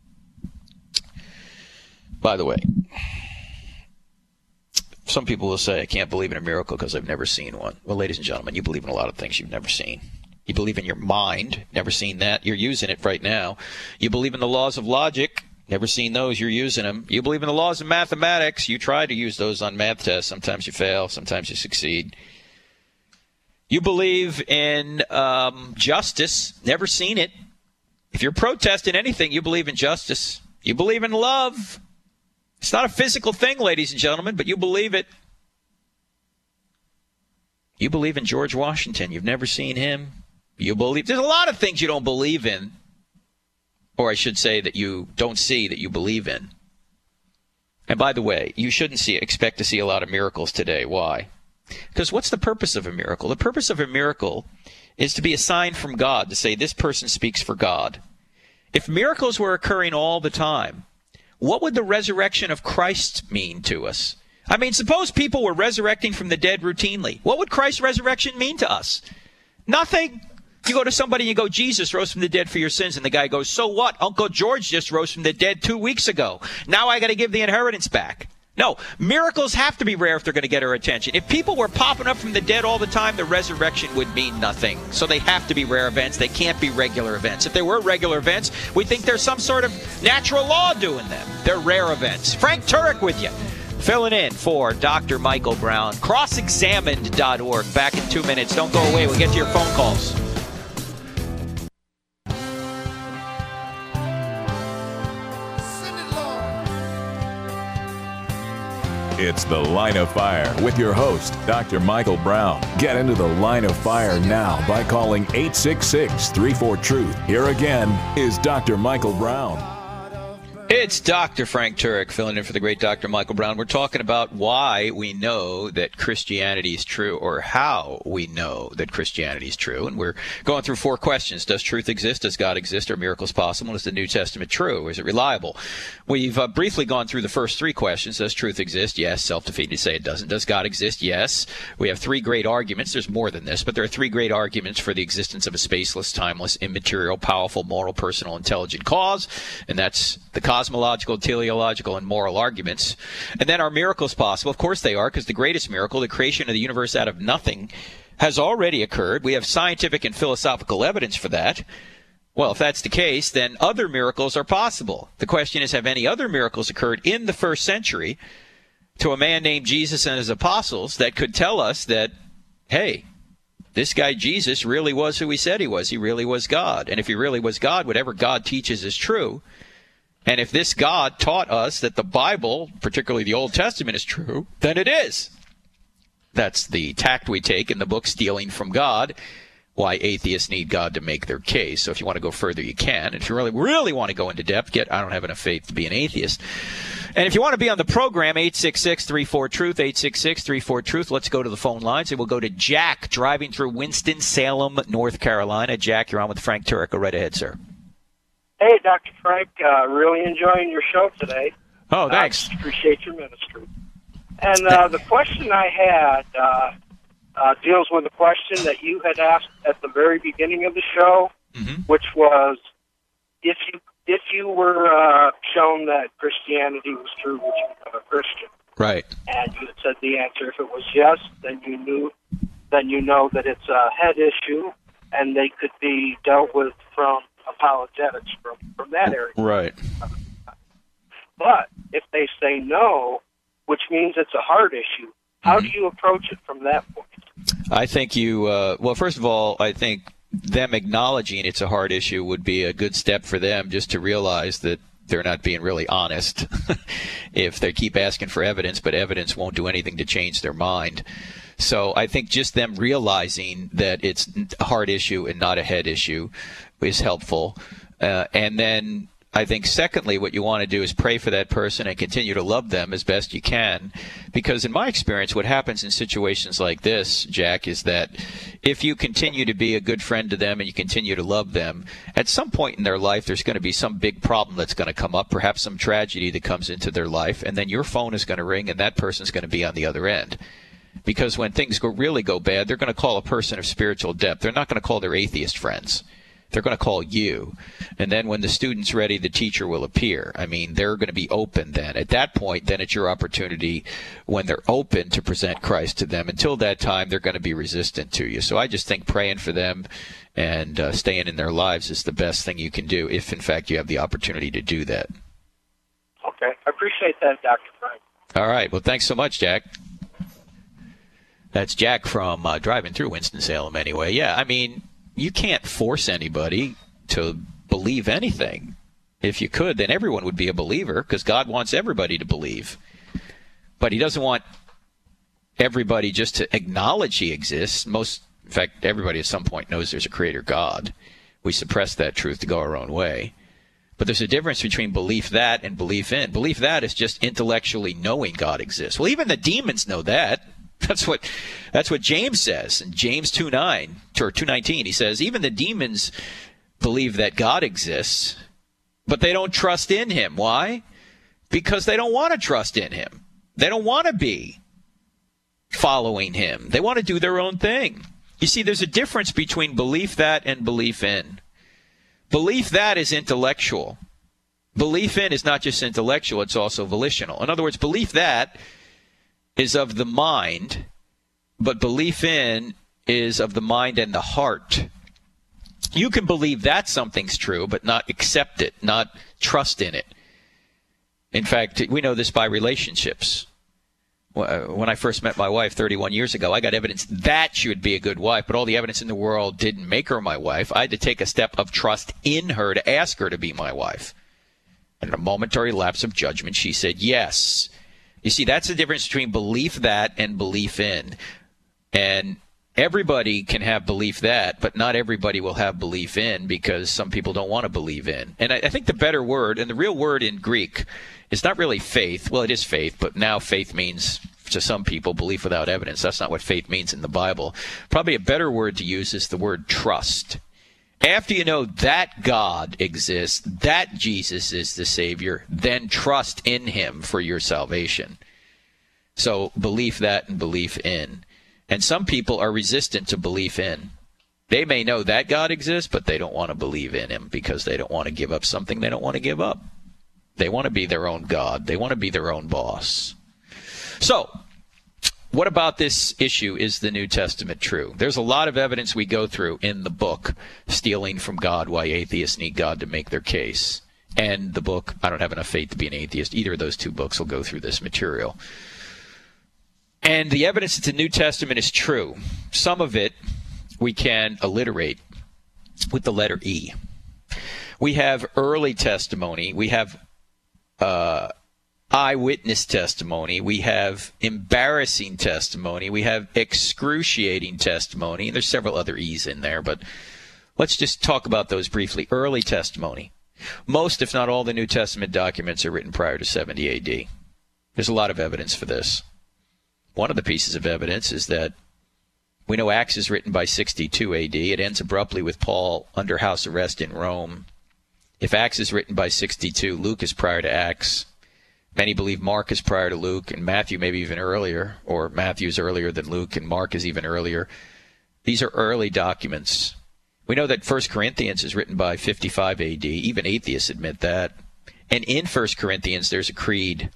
some people will say, I can't believe in a miracle because I've never seen one. Well, ladies and gentlemen, you believe in a lot of things you've never seen. You believe in your mind, never seen that. You're using it right now. You believe in the laws of logic, never seen those. You're using them. You believe in the laws of mathematics. You try to use those on math tests. Sometimes you fail. Sometimes you succeed. You believe in justice, never seen it. If you're protesting anything, you believe in justice. You believe in love. It's not a physical thing, ladies and gentlemen, but you believe it. You believe in George Washington. You've never seen him. You believe. There's a lot of things you don't believe in, or I should say that you don't see that you believe in. And by the way, you shouldn't expect to see a lot of miracles today. Why? Because what's the purpose of a miracle? The purpose of a miracle is to be a sign from God, to say this person speaks for God. If miracles were occurring all the time, what would the resurrection of Christ mean to us? I mean, suppose people were resurrecting from the dead routinely. What would Christ's resurrection mean to us? Nothing. You go to somebody and you go, Jesus rose from the dead for your sins. And the guy goes, so what? Uncle George just rose from the dead 2 weeks ago. Now I got to give the inheritance back. No, miracles have to be rare if they're going to get our attention. If people were popping up from the dead all the time, the resurrection would mean nothing. So they have to be rare events. They can't be regular events. If they were regular events, we think there's some sort of natural law doing them. They're rare events. Frank Turek with you, filling in for Dr. Michael Brown. Crossexamined.org. Back in 2 minutes. Don't go away. We'll get to your phone calls. It's The Line of Fire with your host, Dr. Michael Brown. Get into the Line of Fire now by calling 866-34-TRUTH. Here again is Dr. Michael Brown. It's Dr. Frank Turek filling in for the great Dr. Michael Brown. We're talking about why we know that Christianity is true, or how we know that Christianity is true. And we're going through 4 questions. Does truth exist? Does God exist? Are miracles possible? Is the New Testament true? Is it reliable? We've briefly gone through the first 3 questions. Does truth exist? Yes. Self-defeating to say it doesn't. Does God exist? Yes. We have 3 great arguments. There's more than this, but there are 3 great arguments for the existence of a spaceless, timeless, immaterial, powerful, moral, personal, intelligent cause. And that's the cosmological, teleological, and moral arguments. And then, are miracles possible? Of course they are, because the greatest miracle, the creation of the universe out of nothing, has already occurred. We have scientific and philosophical evidence for that. Well, if that's the case, then other miracles are possible. The question is, have any other miracles occurred in the first century to a man named Jesus and his apostles that could tell us that, hey, this guy Jesus really was who he said he was. He really was God. And if he really was God, whatever God teaches is true. And if this God taught us that the Bible, particularly the Old Testament, is true, then it is. That's the tact we take in the book Stealing from God, Why Atheists Need God to Make Their Case. So if you want to go further, you can. And if you really want to go into depth, I Don't Have Enough Faith to Be an Atheist. And if you want to be on the program, 866-34-TRUTH, 866-34-TRUTH. Let's go to the phone lines, and we'll go to Jack, driving through Winston-Salem, North Carolina. Jack, you're on with Frank Turek. Go right ahead, sir. Hey, Dr. Frank, really enjoying your show today. Oh, thanks. Appreciate your ministry. And the question I had deals with a question that you had asked at the very beginning of the show, which was, if you were shown that Christianity was true, would you become a Christian? Right. And you said the answer, if it was yes, then you know that it's a head issue, and they could be dealt with from apologetics from that area. Right. But if they say no, which means it's a hard issue, how do you approach it from that point? I think well, first of all, I think them acknowledging it's a hard issue would be a good step for them, just to realize that they're not being really honest if they keep asking for evidence, but evidence won't do anything to change their mind. So I think just them realizing that it's a hard issue and not a head issue is helpful. And then I think, secondly, what you want to do is pray for that person and continue to love them as best you can. Because in my experience, what happens in situations like this, Jack, is that if you continue to be a good friend to them and you continue to love them, at some point in their life, there's going to be some big problem that's going to come up, perhaps some tragedy that comes into their life, and then your phone is going to ring and that person's going to be on the other end. Because when things really go bad, they're going to call a person of spiritual depth. They're not going to call their atheist friends. They're going to call you. And then when the student's ready, the teacher will appear. I mean, they're going to be open then. At that point, then it's your opportunity, when they're open, to present Christ to them. Until that time, they're going to be resistant to you. So I just think praying for them and staying in their lives is the best thing you can do, if, in fact, you have the opportunity to do that. Okay. I appreciate that, Dr. Frank. All right. Well, thanks so much, Jack. That's Jack from driving through Winston-Salem anyway. Yeah, I mean, you can't force anybody to believe anything. If you could, then everyone would be a believer, because God wants everybody to believe. But he doesn't want everybody just to acknowledge he exists. In fact, everybody at some point knows there's a creator God. We suppress that truth to go our own way. But there's a difference between belief that and belief in. Belief that is just intellectually knowing God exists. Well, even the demons know that. That's what James says in James 2:9 or 2:19. He says even the demons believe that God exists, but they don't trust in him. Why? Because they don't want to trust in him. They don't want to be following him. They want to do their own thing. You see, there's a difference between belief that and belief in. Belief that is intellectual. Belief in is not just intellectual, it's also volitional. In other words, belief that is of the mind, but belief in is of the mind and the heart. You can believe that something's true, but not accept it, not trust in it. In fact, we know this by relationships. When I first met my wife 31 years ago, I got evidence that she would be a good wife, but all the evidence in the world didn't make her my wife. I had to take a step of trust in her to ask her to be my wife. And in a momentary lapse of judgment, she said yes. You see, that's the difference between belief that and belief in. And everybody can have belief that, but not everybody will have belief in, because some people don't want to believe in. And I think the better word, and the real word in Greek, is not really faith. Well, it is faith, but now faith means, to some people, belief without evidence. That's not what faith means in the Bible. Probably a better word to use is the word trust. After you know that God exists, that Jesus is the Savior, then trust in him for your salvation. So belief that and belief in. And some people are resistant to belief in. They may know that God exists, but they don't want to believe in him because they don't want to give up something they don't want to give up. They want to be their own God. They want to be their own boss. So, what about this issue? Is the New Testament true? There's a lot of evidence we go through in the book, Stealing from God, Why Atheists Need God to Make Their Case, and the book, I Don't Have Enough Faith to Be an Atheist. Either of those two books will go through this material. And the evidence that the New Testament is true, some of it we can alliterate with the letter E. We have early testimony. We have eyewitness testimony. We have embarrassing testimony. We have excruciating testimony. And there's several other E's in there, but let's just talk about those briefly. Early testimony. Most, if not all, the New Testament documents are written prior to 70 A.D. There's a lot of evidence for this. One of the pieces of evidence is that we know Acts is written by 62 A.D. It ends abruptly with Paul under house arrest in Rome. If Acts is written by 62, Luke is prior to Acts. Many believe Mark is prior to Luke, and Matthew maybe even earlier, or Matthew's earlier than Luke, and Mark is even earlier. These are early documents. We know that 1 Corinthians is written by 55 A.D. Even atheists admit that. And in 1 Corinthians, there's a creed.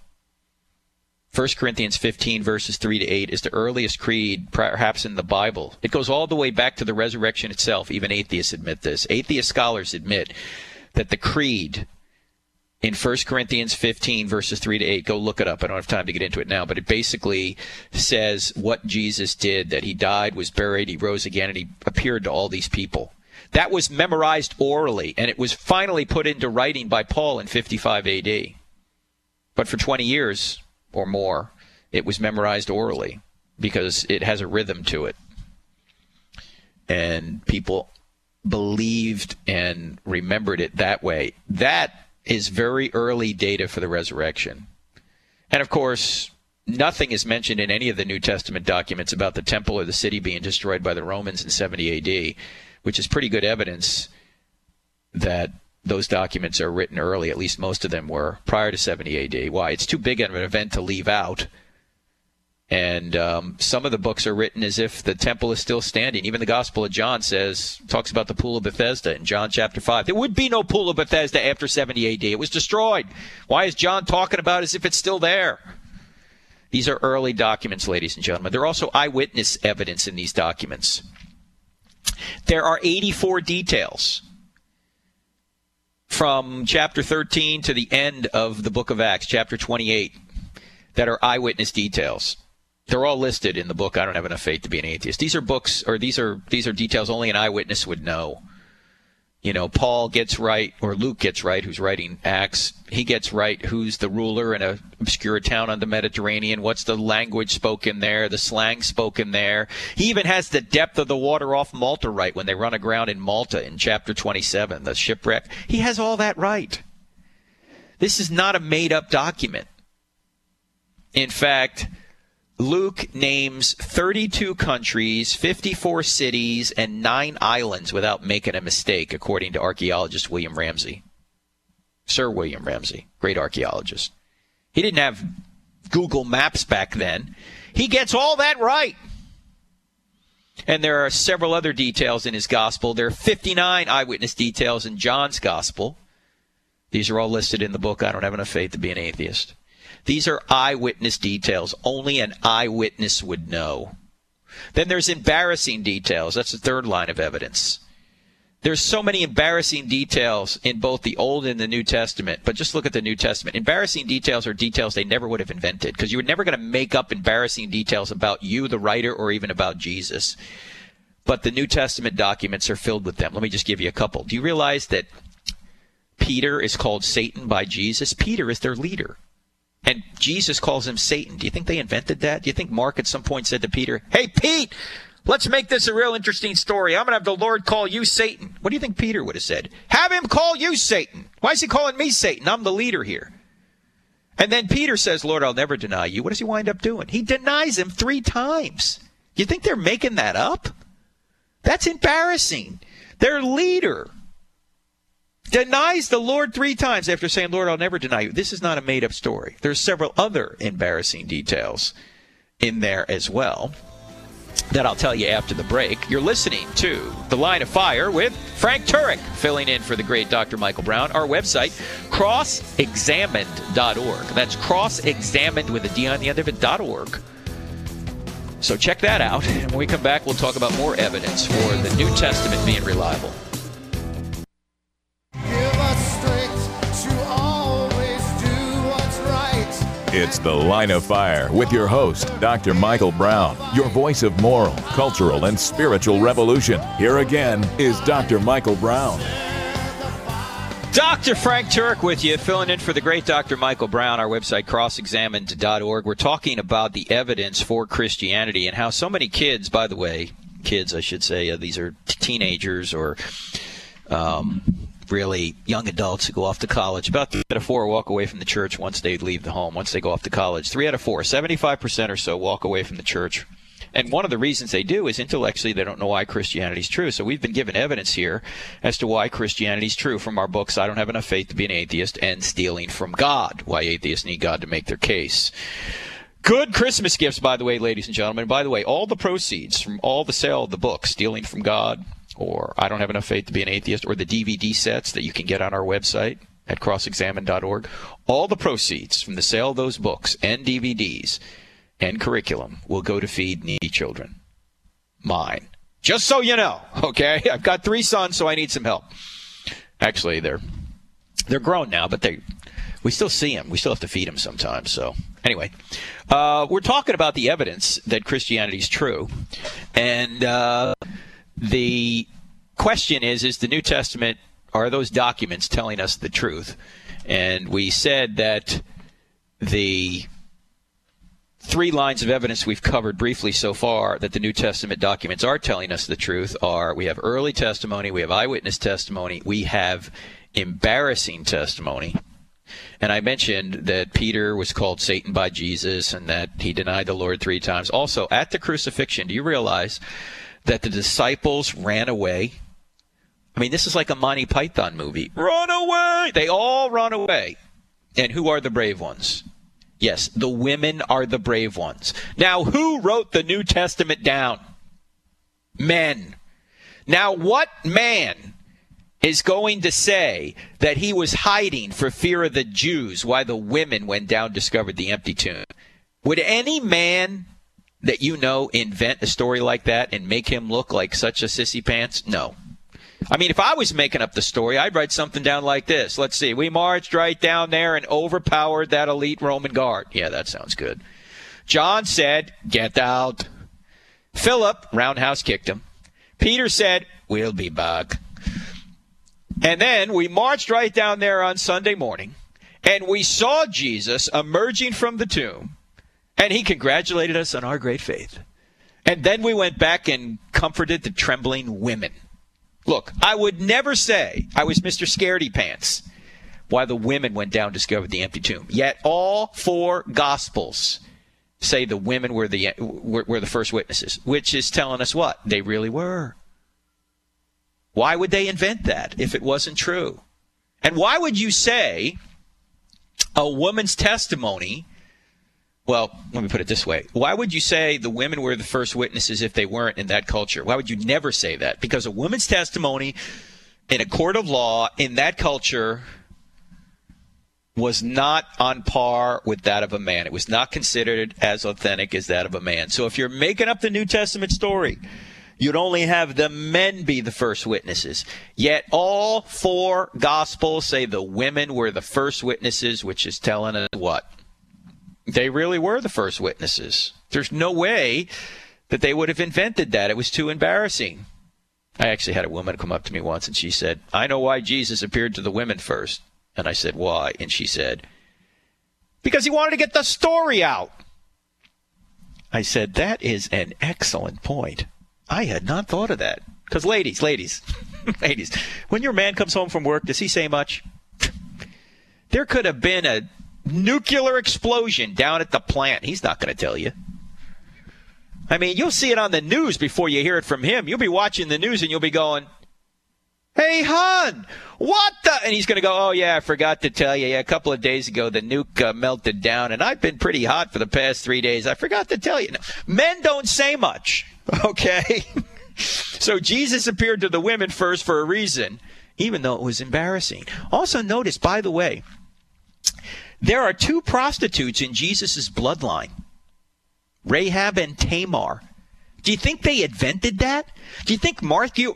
1 Corinthians 15, verses 3 to 8 is the earliest creed perhaps in the Bible. It goes all the way back to the resurrection itself. Even atheists admit this. Atheist scholars admit that the creed in 1 Corinthians 15, verses 3 to 8, go look it up. I don't have time to get into it now, but it basically says what Jesus did, that he died, was buried, he rose again, and he appeared to all these people. That was memorized orally, and it was finally put into writing by Paul in 55 A.D. But for 20 years or more, it was memorized orally because it has a rhythm to it. And people believed and remembered it that way. That is very early data for the resurrection. And of course, nothing is mentioned in any of the New Testament documents about the temple or the city being destroyed by the Romans in 70 A.D., which is pretty good evidence that those documents are written early. At least most of them were prior to 70 A.D. Why? It's too big of an event to leave out. And some of the books are written as if the temple is still standing. Even the Gospel of John talks about the Pool of Bethesda in John chapter 5. There would be no Pool of Bethesda after 70 A.D. It was destroyed. Why is John talking about it as if it's still there? These are early documents, ladies and gentlemen. There are also eyewitness evidence in these documents. There are 84 details from chapter 13 to the end of the book of Acts, chapter 28, that are eyewitness details. They're all listed in the book, I Don't Have Enough Faith to Be an Atheist. These are books, or these are details only an eyewitness would know. You know, Paul gets right, or Luke gets right, who's writing Acts. He gets right who's the ruler in an obscure town on the Mediterranean. What's the language spoken there, the slang spoken there. He even has the depth of the water off Malta right when they run aground in Malta in chapter 27, the shipwreck. He has all that right. This is not a made-up document. In fact, Luke names 32 countries, 54 cities, and 9 islands without making a mistake, according to archaeologist William Ramsay. Sir William Ramsay, great archaeologist. He didn't have Google Maps back then. He gets all that right. And there are several other details in his gospel. There are 59 eyewitness details in John's gospel. These are all listed in the book, I Don't Have Enough Faith to Be an Atheist. These are eyewitness details. Only an eyewitness would know. Then there's embarrassing details. That's the third line of evidence. There's so many embarrassing details in both the Old and the New Testament. But just look at the New Testament. Embarrassing details are details they never would have invented, because you were never going to make up embarrassing details about you, the writer, or even about Jesus. But the New Testament documents are filled with them. Let me just give you a couple. Do you realize that Peter is called Satan by Jesus? Peter is their leader. And Jesus calls him Satan. Do you think they invented that? Do you think Mark at some point said to Peter, hey, Pete, let's make this a real interesting story. I'm going to have the Lord call you Satan. What do you think Peter would have said? Have him call you Satan. Why is he calling me Satan? I'm the leader here. And then Peter says, Lord, I'll never deny you. What does he wind up doing? He denies him 3 times. You think they're making that up? That's embarrassing. Their leader denies the Lord 3 times after saying, Lord, I'll never deny you. This is not a made-up story. There's several other embarrassing details in there as well that I'll tell you after the break. You're listening to The Line of Fire with Frank Turek, filling in for the great Dr. Michael Brown. Our website, crossexamined.org. That's crossexamined with a D on the end of it, .org. So check that out. And when we come back, we'll talk about more evidence for the New Testament being reliable. It's The Line of Fire with your host, Dr. Michael Brown, your voice of moral, cultural, and spiritual revolution. Here again is Dr. Michael Brown. Dr. Frank Turek with you, filling in for the great Dr. Michael Brown. Our website, crossexamined.org. We're talking about the evidence for Christianity and how so many kids, by the way, kids I should say, these are teenagers or really young adults who go off to college. About 3 out of 4 walk away from the church once they leave the home, once they go off to college. 3 out of 4, 75% or so walk away from the church. And one of the reasons they do is intellectually they don't know why Christianity is true. So we've been given evidence here as to why Christianity is true from our books, I Don't Have Enough Faith to Be an Atheist, and Stealing from God, Why Atheists Need God to Make Their Case. Good Christmas gifts, by the way, ladies and gentlemen. By the way, all the proceeds from all the sale of the book, Stealing from God, or I Don't Have Enough Faith to Be an Atheist, or the DVD sets that you can get on our website at crossexamined.org, all the proceeds from the sale of those books and DVDs and curriculum will go to feed needy children. Mine. Just so you know, okay? I've got 3 sons, so I need some help. Actually, they're grown now, but we still see them. We still have to feed them sometimes. So anyway, we're talking about the evidence that Christianity is true. And the question is the New Testament, are those documents telling us the truth? And we said that the 3 lines of evidence we've covered briefly so far that the New Testament documents are telling us the truth are: we have early testimony, we have eyewitness testimony, we have embarrassing testimony. And I mentioned that Peter was called Satan by Jesus and that he denied the Lord 3 times. Also, at the crucifixion, do you realize that the disciples ran away? I mean, this is like a Monty Python movie. Run away! They all run away. And who are the brave ones? Yes, the women are the brave ones. Now, who wrote the New Testament down? Men. Now, what man is going to say that he was hiding for fear of the Jews while the women went down and discovered the empty tomb? Would any man that you know invent a story like that and make him look like such a sissy pants? No. I mean, if I was making up the story, I'd write something down like this. Let's see. We marched right down there and overpowered that elite Roman guard. Yeah, that sounds good. John said, get out. Philip, roundhouse kicked him. Peter said, we'll be back. And then we marched right down there on Sunday morning, and we saw Jesus emerging from the tomb, and he congratulated us on our great faith. And then we went back and comforted the trembling women. Look, I would never say I was Mr. Scaredy Pants while the women went down and discovered the empty tomb. Yet all 4 Gospels say the women were the first witnesses, which is telling us what? They really were. Why would they invent that if it wasn't true? And why would you say a woman's testimony? Well, let me put it this way. Why would you say the women were the first witnesses if they weren't in that culture? Why would you never say that? Because a woman's testimony in a court of law in that culture was not on par with that of a man. It was not considered as authentic as that of a man. So if you're making up the New Testament story, you'd only have the men be the first witnesses. Yet all 4 Gospels say the women were the first witnesses, which is telling us what? They really were the first witnesses. There's no way that they would have invented that. It was too embarrassing. I actually had a woman come up to me once, and she said, I know why Jesus appeared to the women first. And I said, why? And she said, because he wanted to get the story out. I said, that is an excellent point. I had not thought of that. Because ladies, when your man comes home from work, does he say much? There could have been a nuclear explosion down at the plant. He's not going to tell you. I mean, you'll see it on the news before you hear it from him. You'll be watching the news and you'll be going, hey, hon, what the? And he's going to go, oh, yeah, I forgot to tell you. Yeah, a couple of days ago, the nuke melted down, and I've been pretty hot for the past 3 days. I forgot to tell you. No, men don't say much, okay? So Jesus appeared to the women first for a reason, even though it was embarrassing. Also notice, by the way, there are 2 prostitutes in Jesus' bloodline, Rahab and Tamar. Do you think they invented that? Do you think Mark and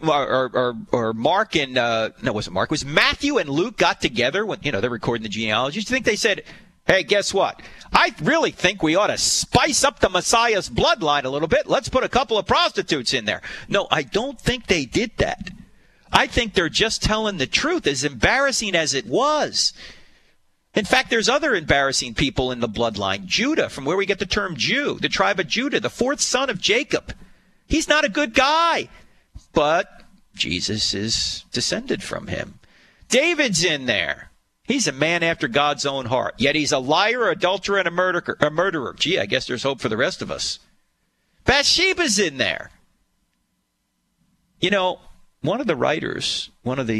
it was Matthew and Luke got together when, they're recording the genealogies? Do you think they said, hey, guess what? I really think we ought to spice up the Messiah's bloodline a little bit. Let's put a couple of prostitutes in there. No, I don't think they did that. I think they're just telling the truth, as embarrassing as it was. In fact, there's other embarrassing people in the bloodline. Judah, from where we get the term Jew, the tribe of Judah, the 4th son of Jacob. He's not a good guy, but Jesus is descended from him. David's in there. He's a man after God's own heart. Yet he's a liar, adulterer, and a murderer. Gee, I guess there's hope for the rest of us. Bathsheba's in there. One of the writers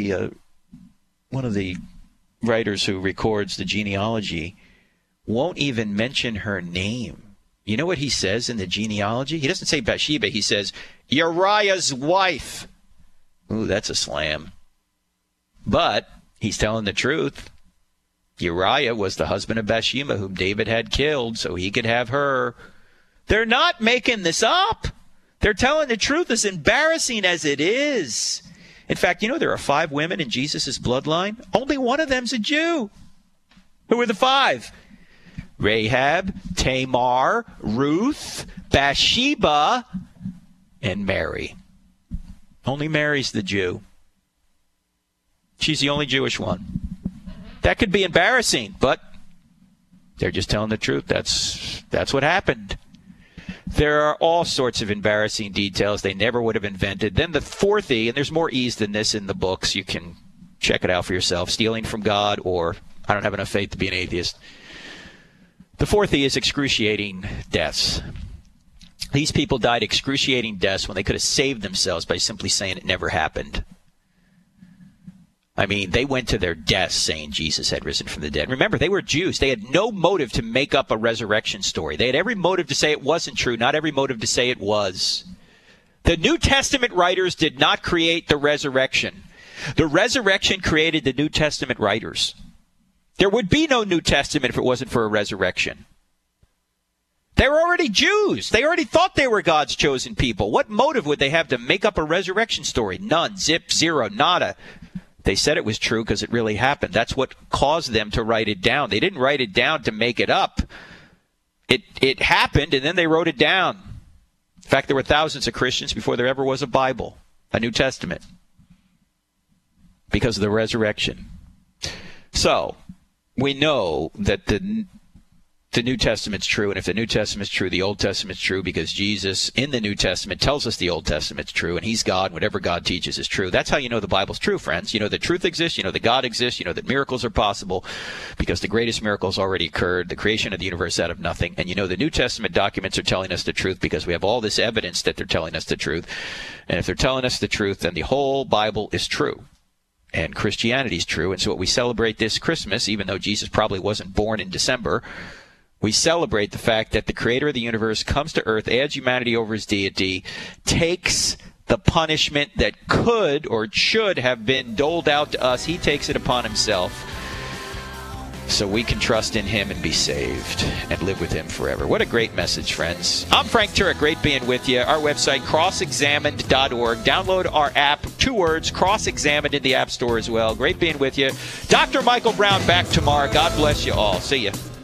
who records the genealogy won't even mention her name. You know what he says in the genealogy? He doesn't say Bathsheba. He says Uriah's wife. Ooh, that's a slam. But he's telling the truth. Uriah was the husband of Bathsheba, whom David had killed, so he could have her. They're not making this up. They're telling the truth, as embarrassing as it is. In fact, there are 5 women in Jesus' bloodline. Only one of them's a Jew. Who are the 5? Rahab, Tamar, Ruth, Bathsheba, and Mary. Only Mary's the Jew. She's the only Jewish one. That could be embarrassing, but they're just telling the truth. That's what happened. There are all sorts of embarrassing details they never would have invented. Then the 4th E, and there's more E's than this in the books. You can check it out for yourself. Stealing from God, or I don't have enough faith to be an atheist. The 4th E is excruciating deaths. These people died excruciating deaths when they could have saved themselves by simply saying it never happened. I mean, they went to their deaths saying Jesus had risen from the dead. Remember, they were Jews. They had no motive to make up a resurrection story. They had every motive to say it wasn't true, not every motive to say it was. The New Testament writers did not create the resurrection. The resurrection created the New Testament writers. There would be no New Testament if it wasn't for a resurrection. They were already Jews. They already thought they were God's chosen people. What motive would they have to make up a resurrection story? None. Zip. Zero. Nada. They said it was true because it really happened. That's what caused them to write it down. They didn't write it down to make it up. It happened, and then they wrote it down. In fact, there were thousands of Christians before there ever was a Bible, a New Testament, because of the resurrection. So we know that the New Testament's true, and if the New Testament's true, the Old Testament's true, because Jesus in the New Testament tells us the Old Testament's true, and he's God. Whatever God teaches is true. That's how you know the Bible's true, friends. You know that truth exists, you know that God exists, you know that miracles are possible, because the greatest miracles already occurred, the creation of the universe out of nothing, and you know the New Testament documents are telling us the truth because we have all this evidence that they're telling us the truth. And if they're telling us the truth, then the whole Bible is true. And Christianity is true, and so what we celebrate this Christmas, even though Jesus probably wasn't born in December, we celebrate the fact that the creator of the universe comes to earth, adds humanity over his deity, takes the punishment that could or should have been doled out to us. He takes it upon himself so we can trust in him and be saved and live with him forever. What a great message, friends. I'm Frank Turek. Great being with you. Our website, crossexamined.org. Download our app, 2 words, Cross-Examined, in the App Store as well. Great being with you. Dr. Michael Brown back tomorrow. God bless you all. See you.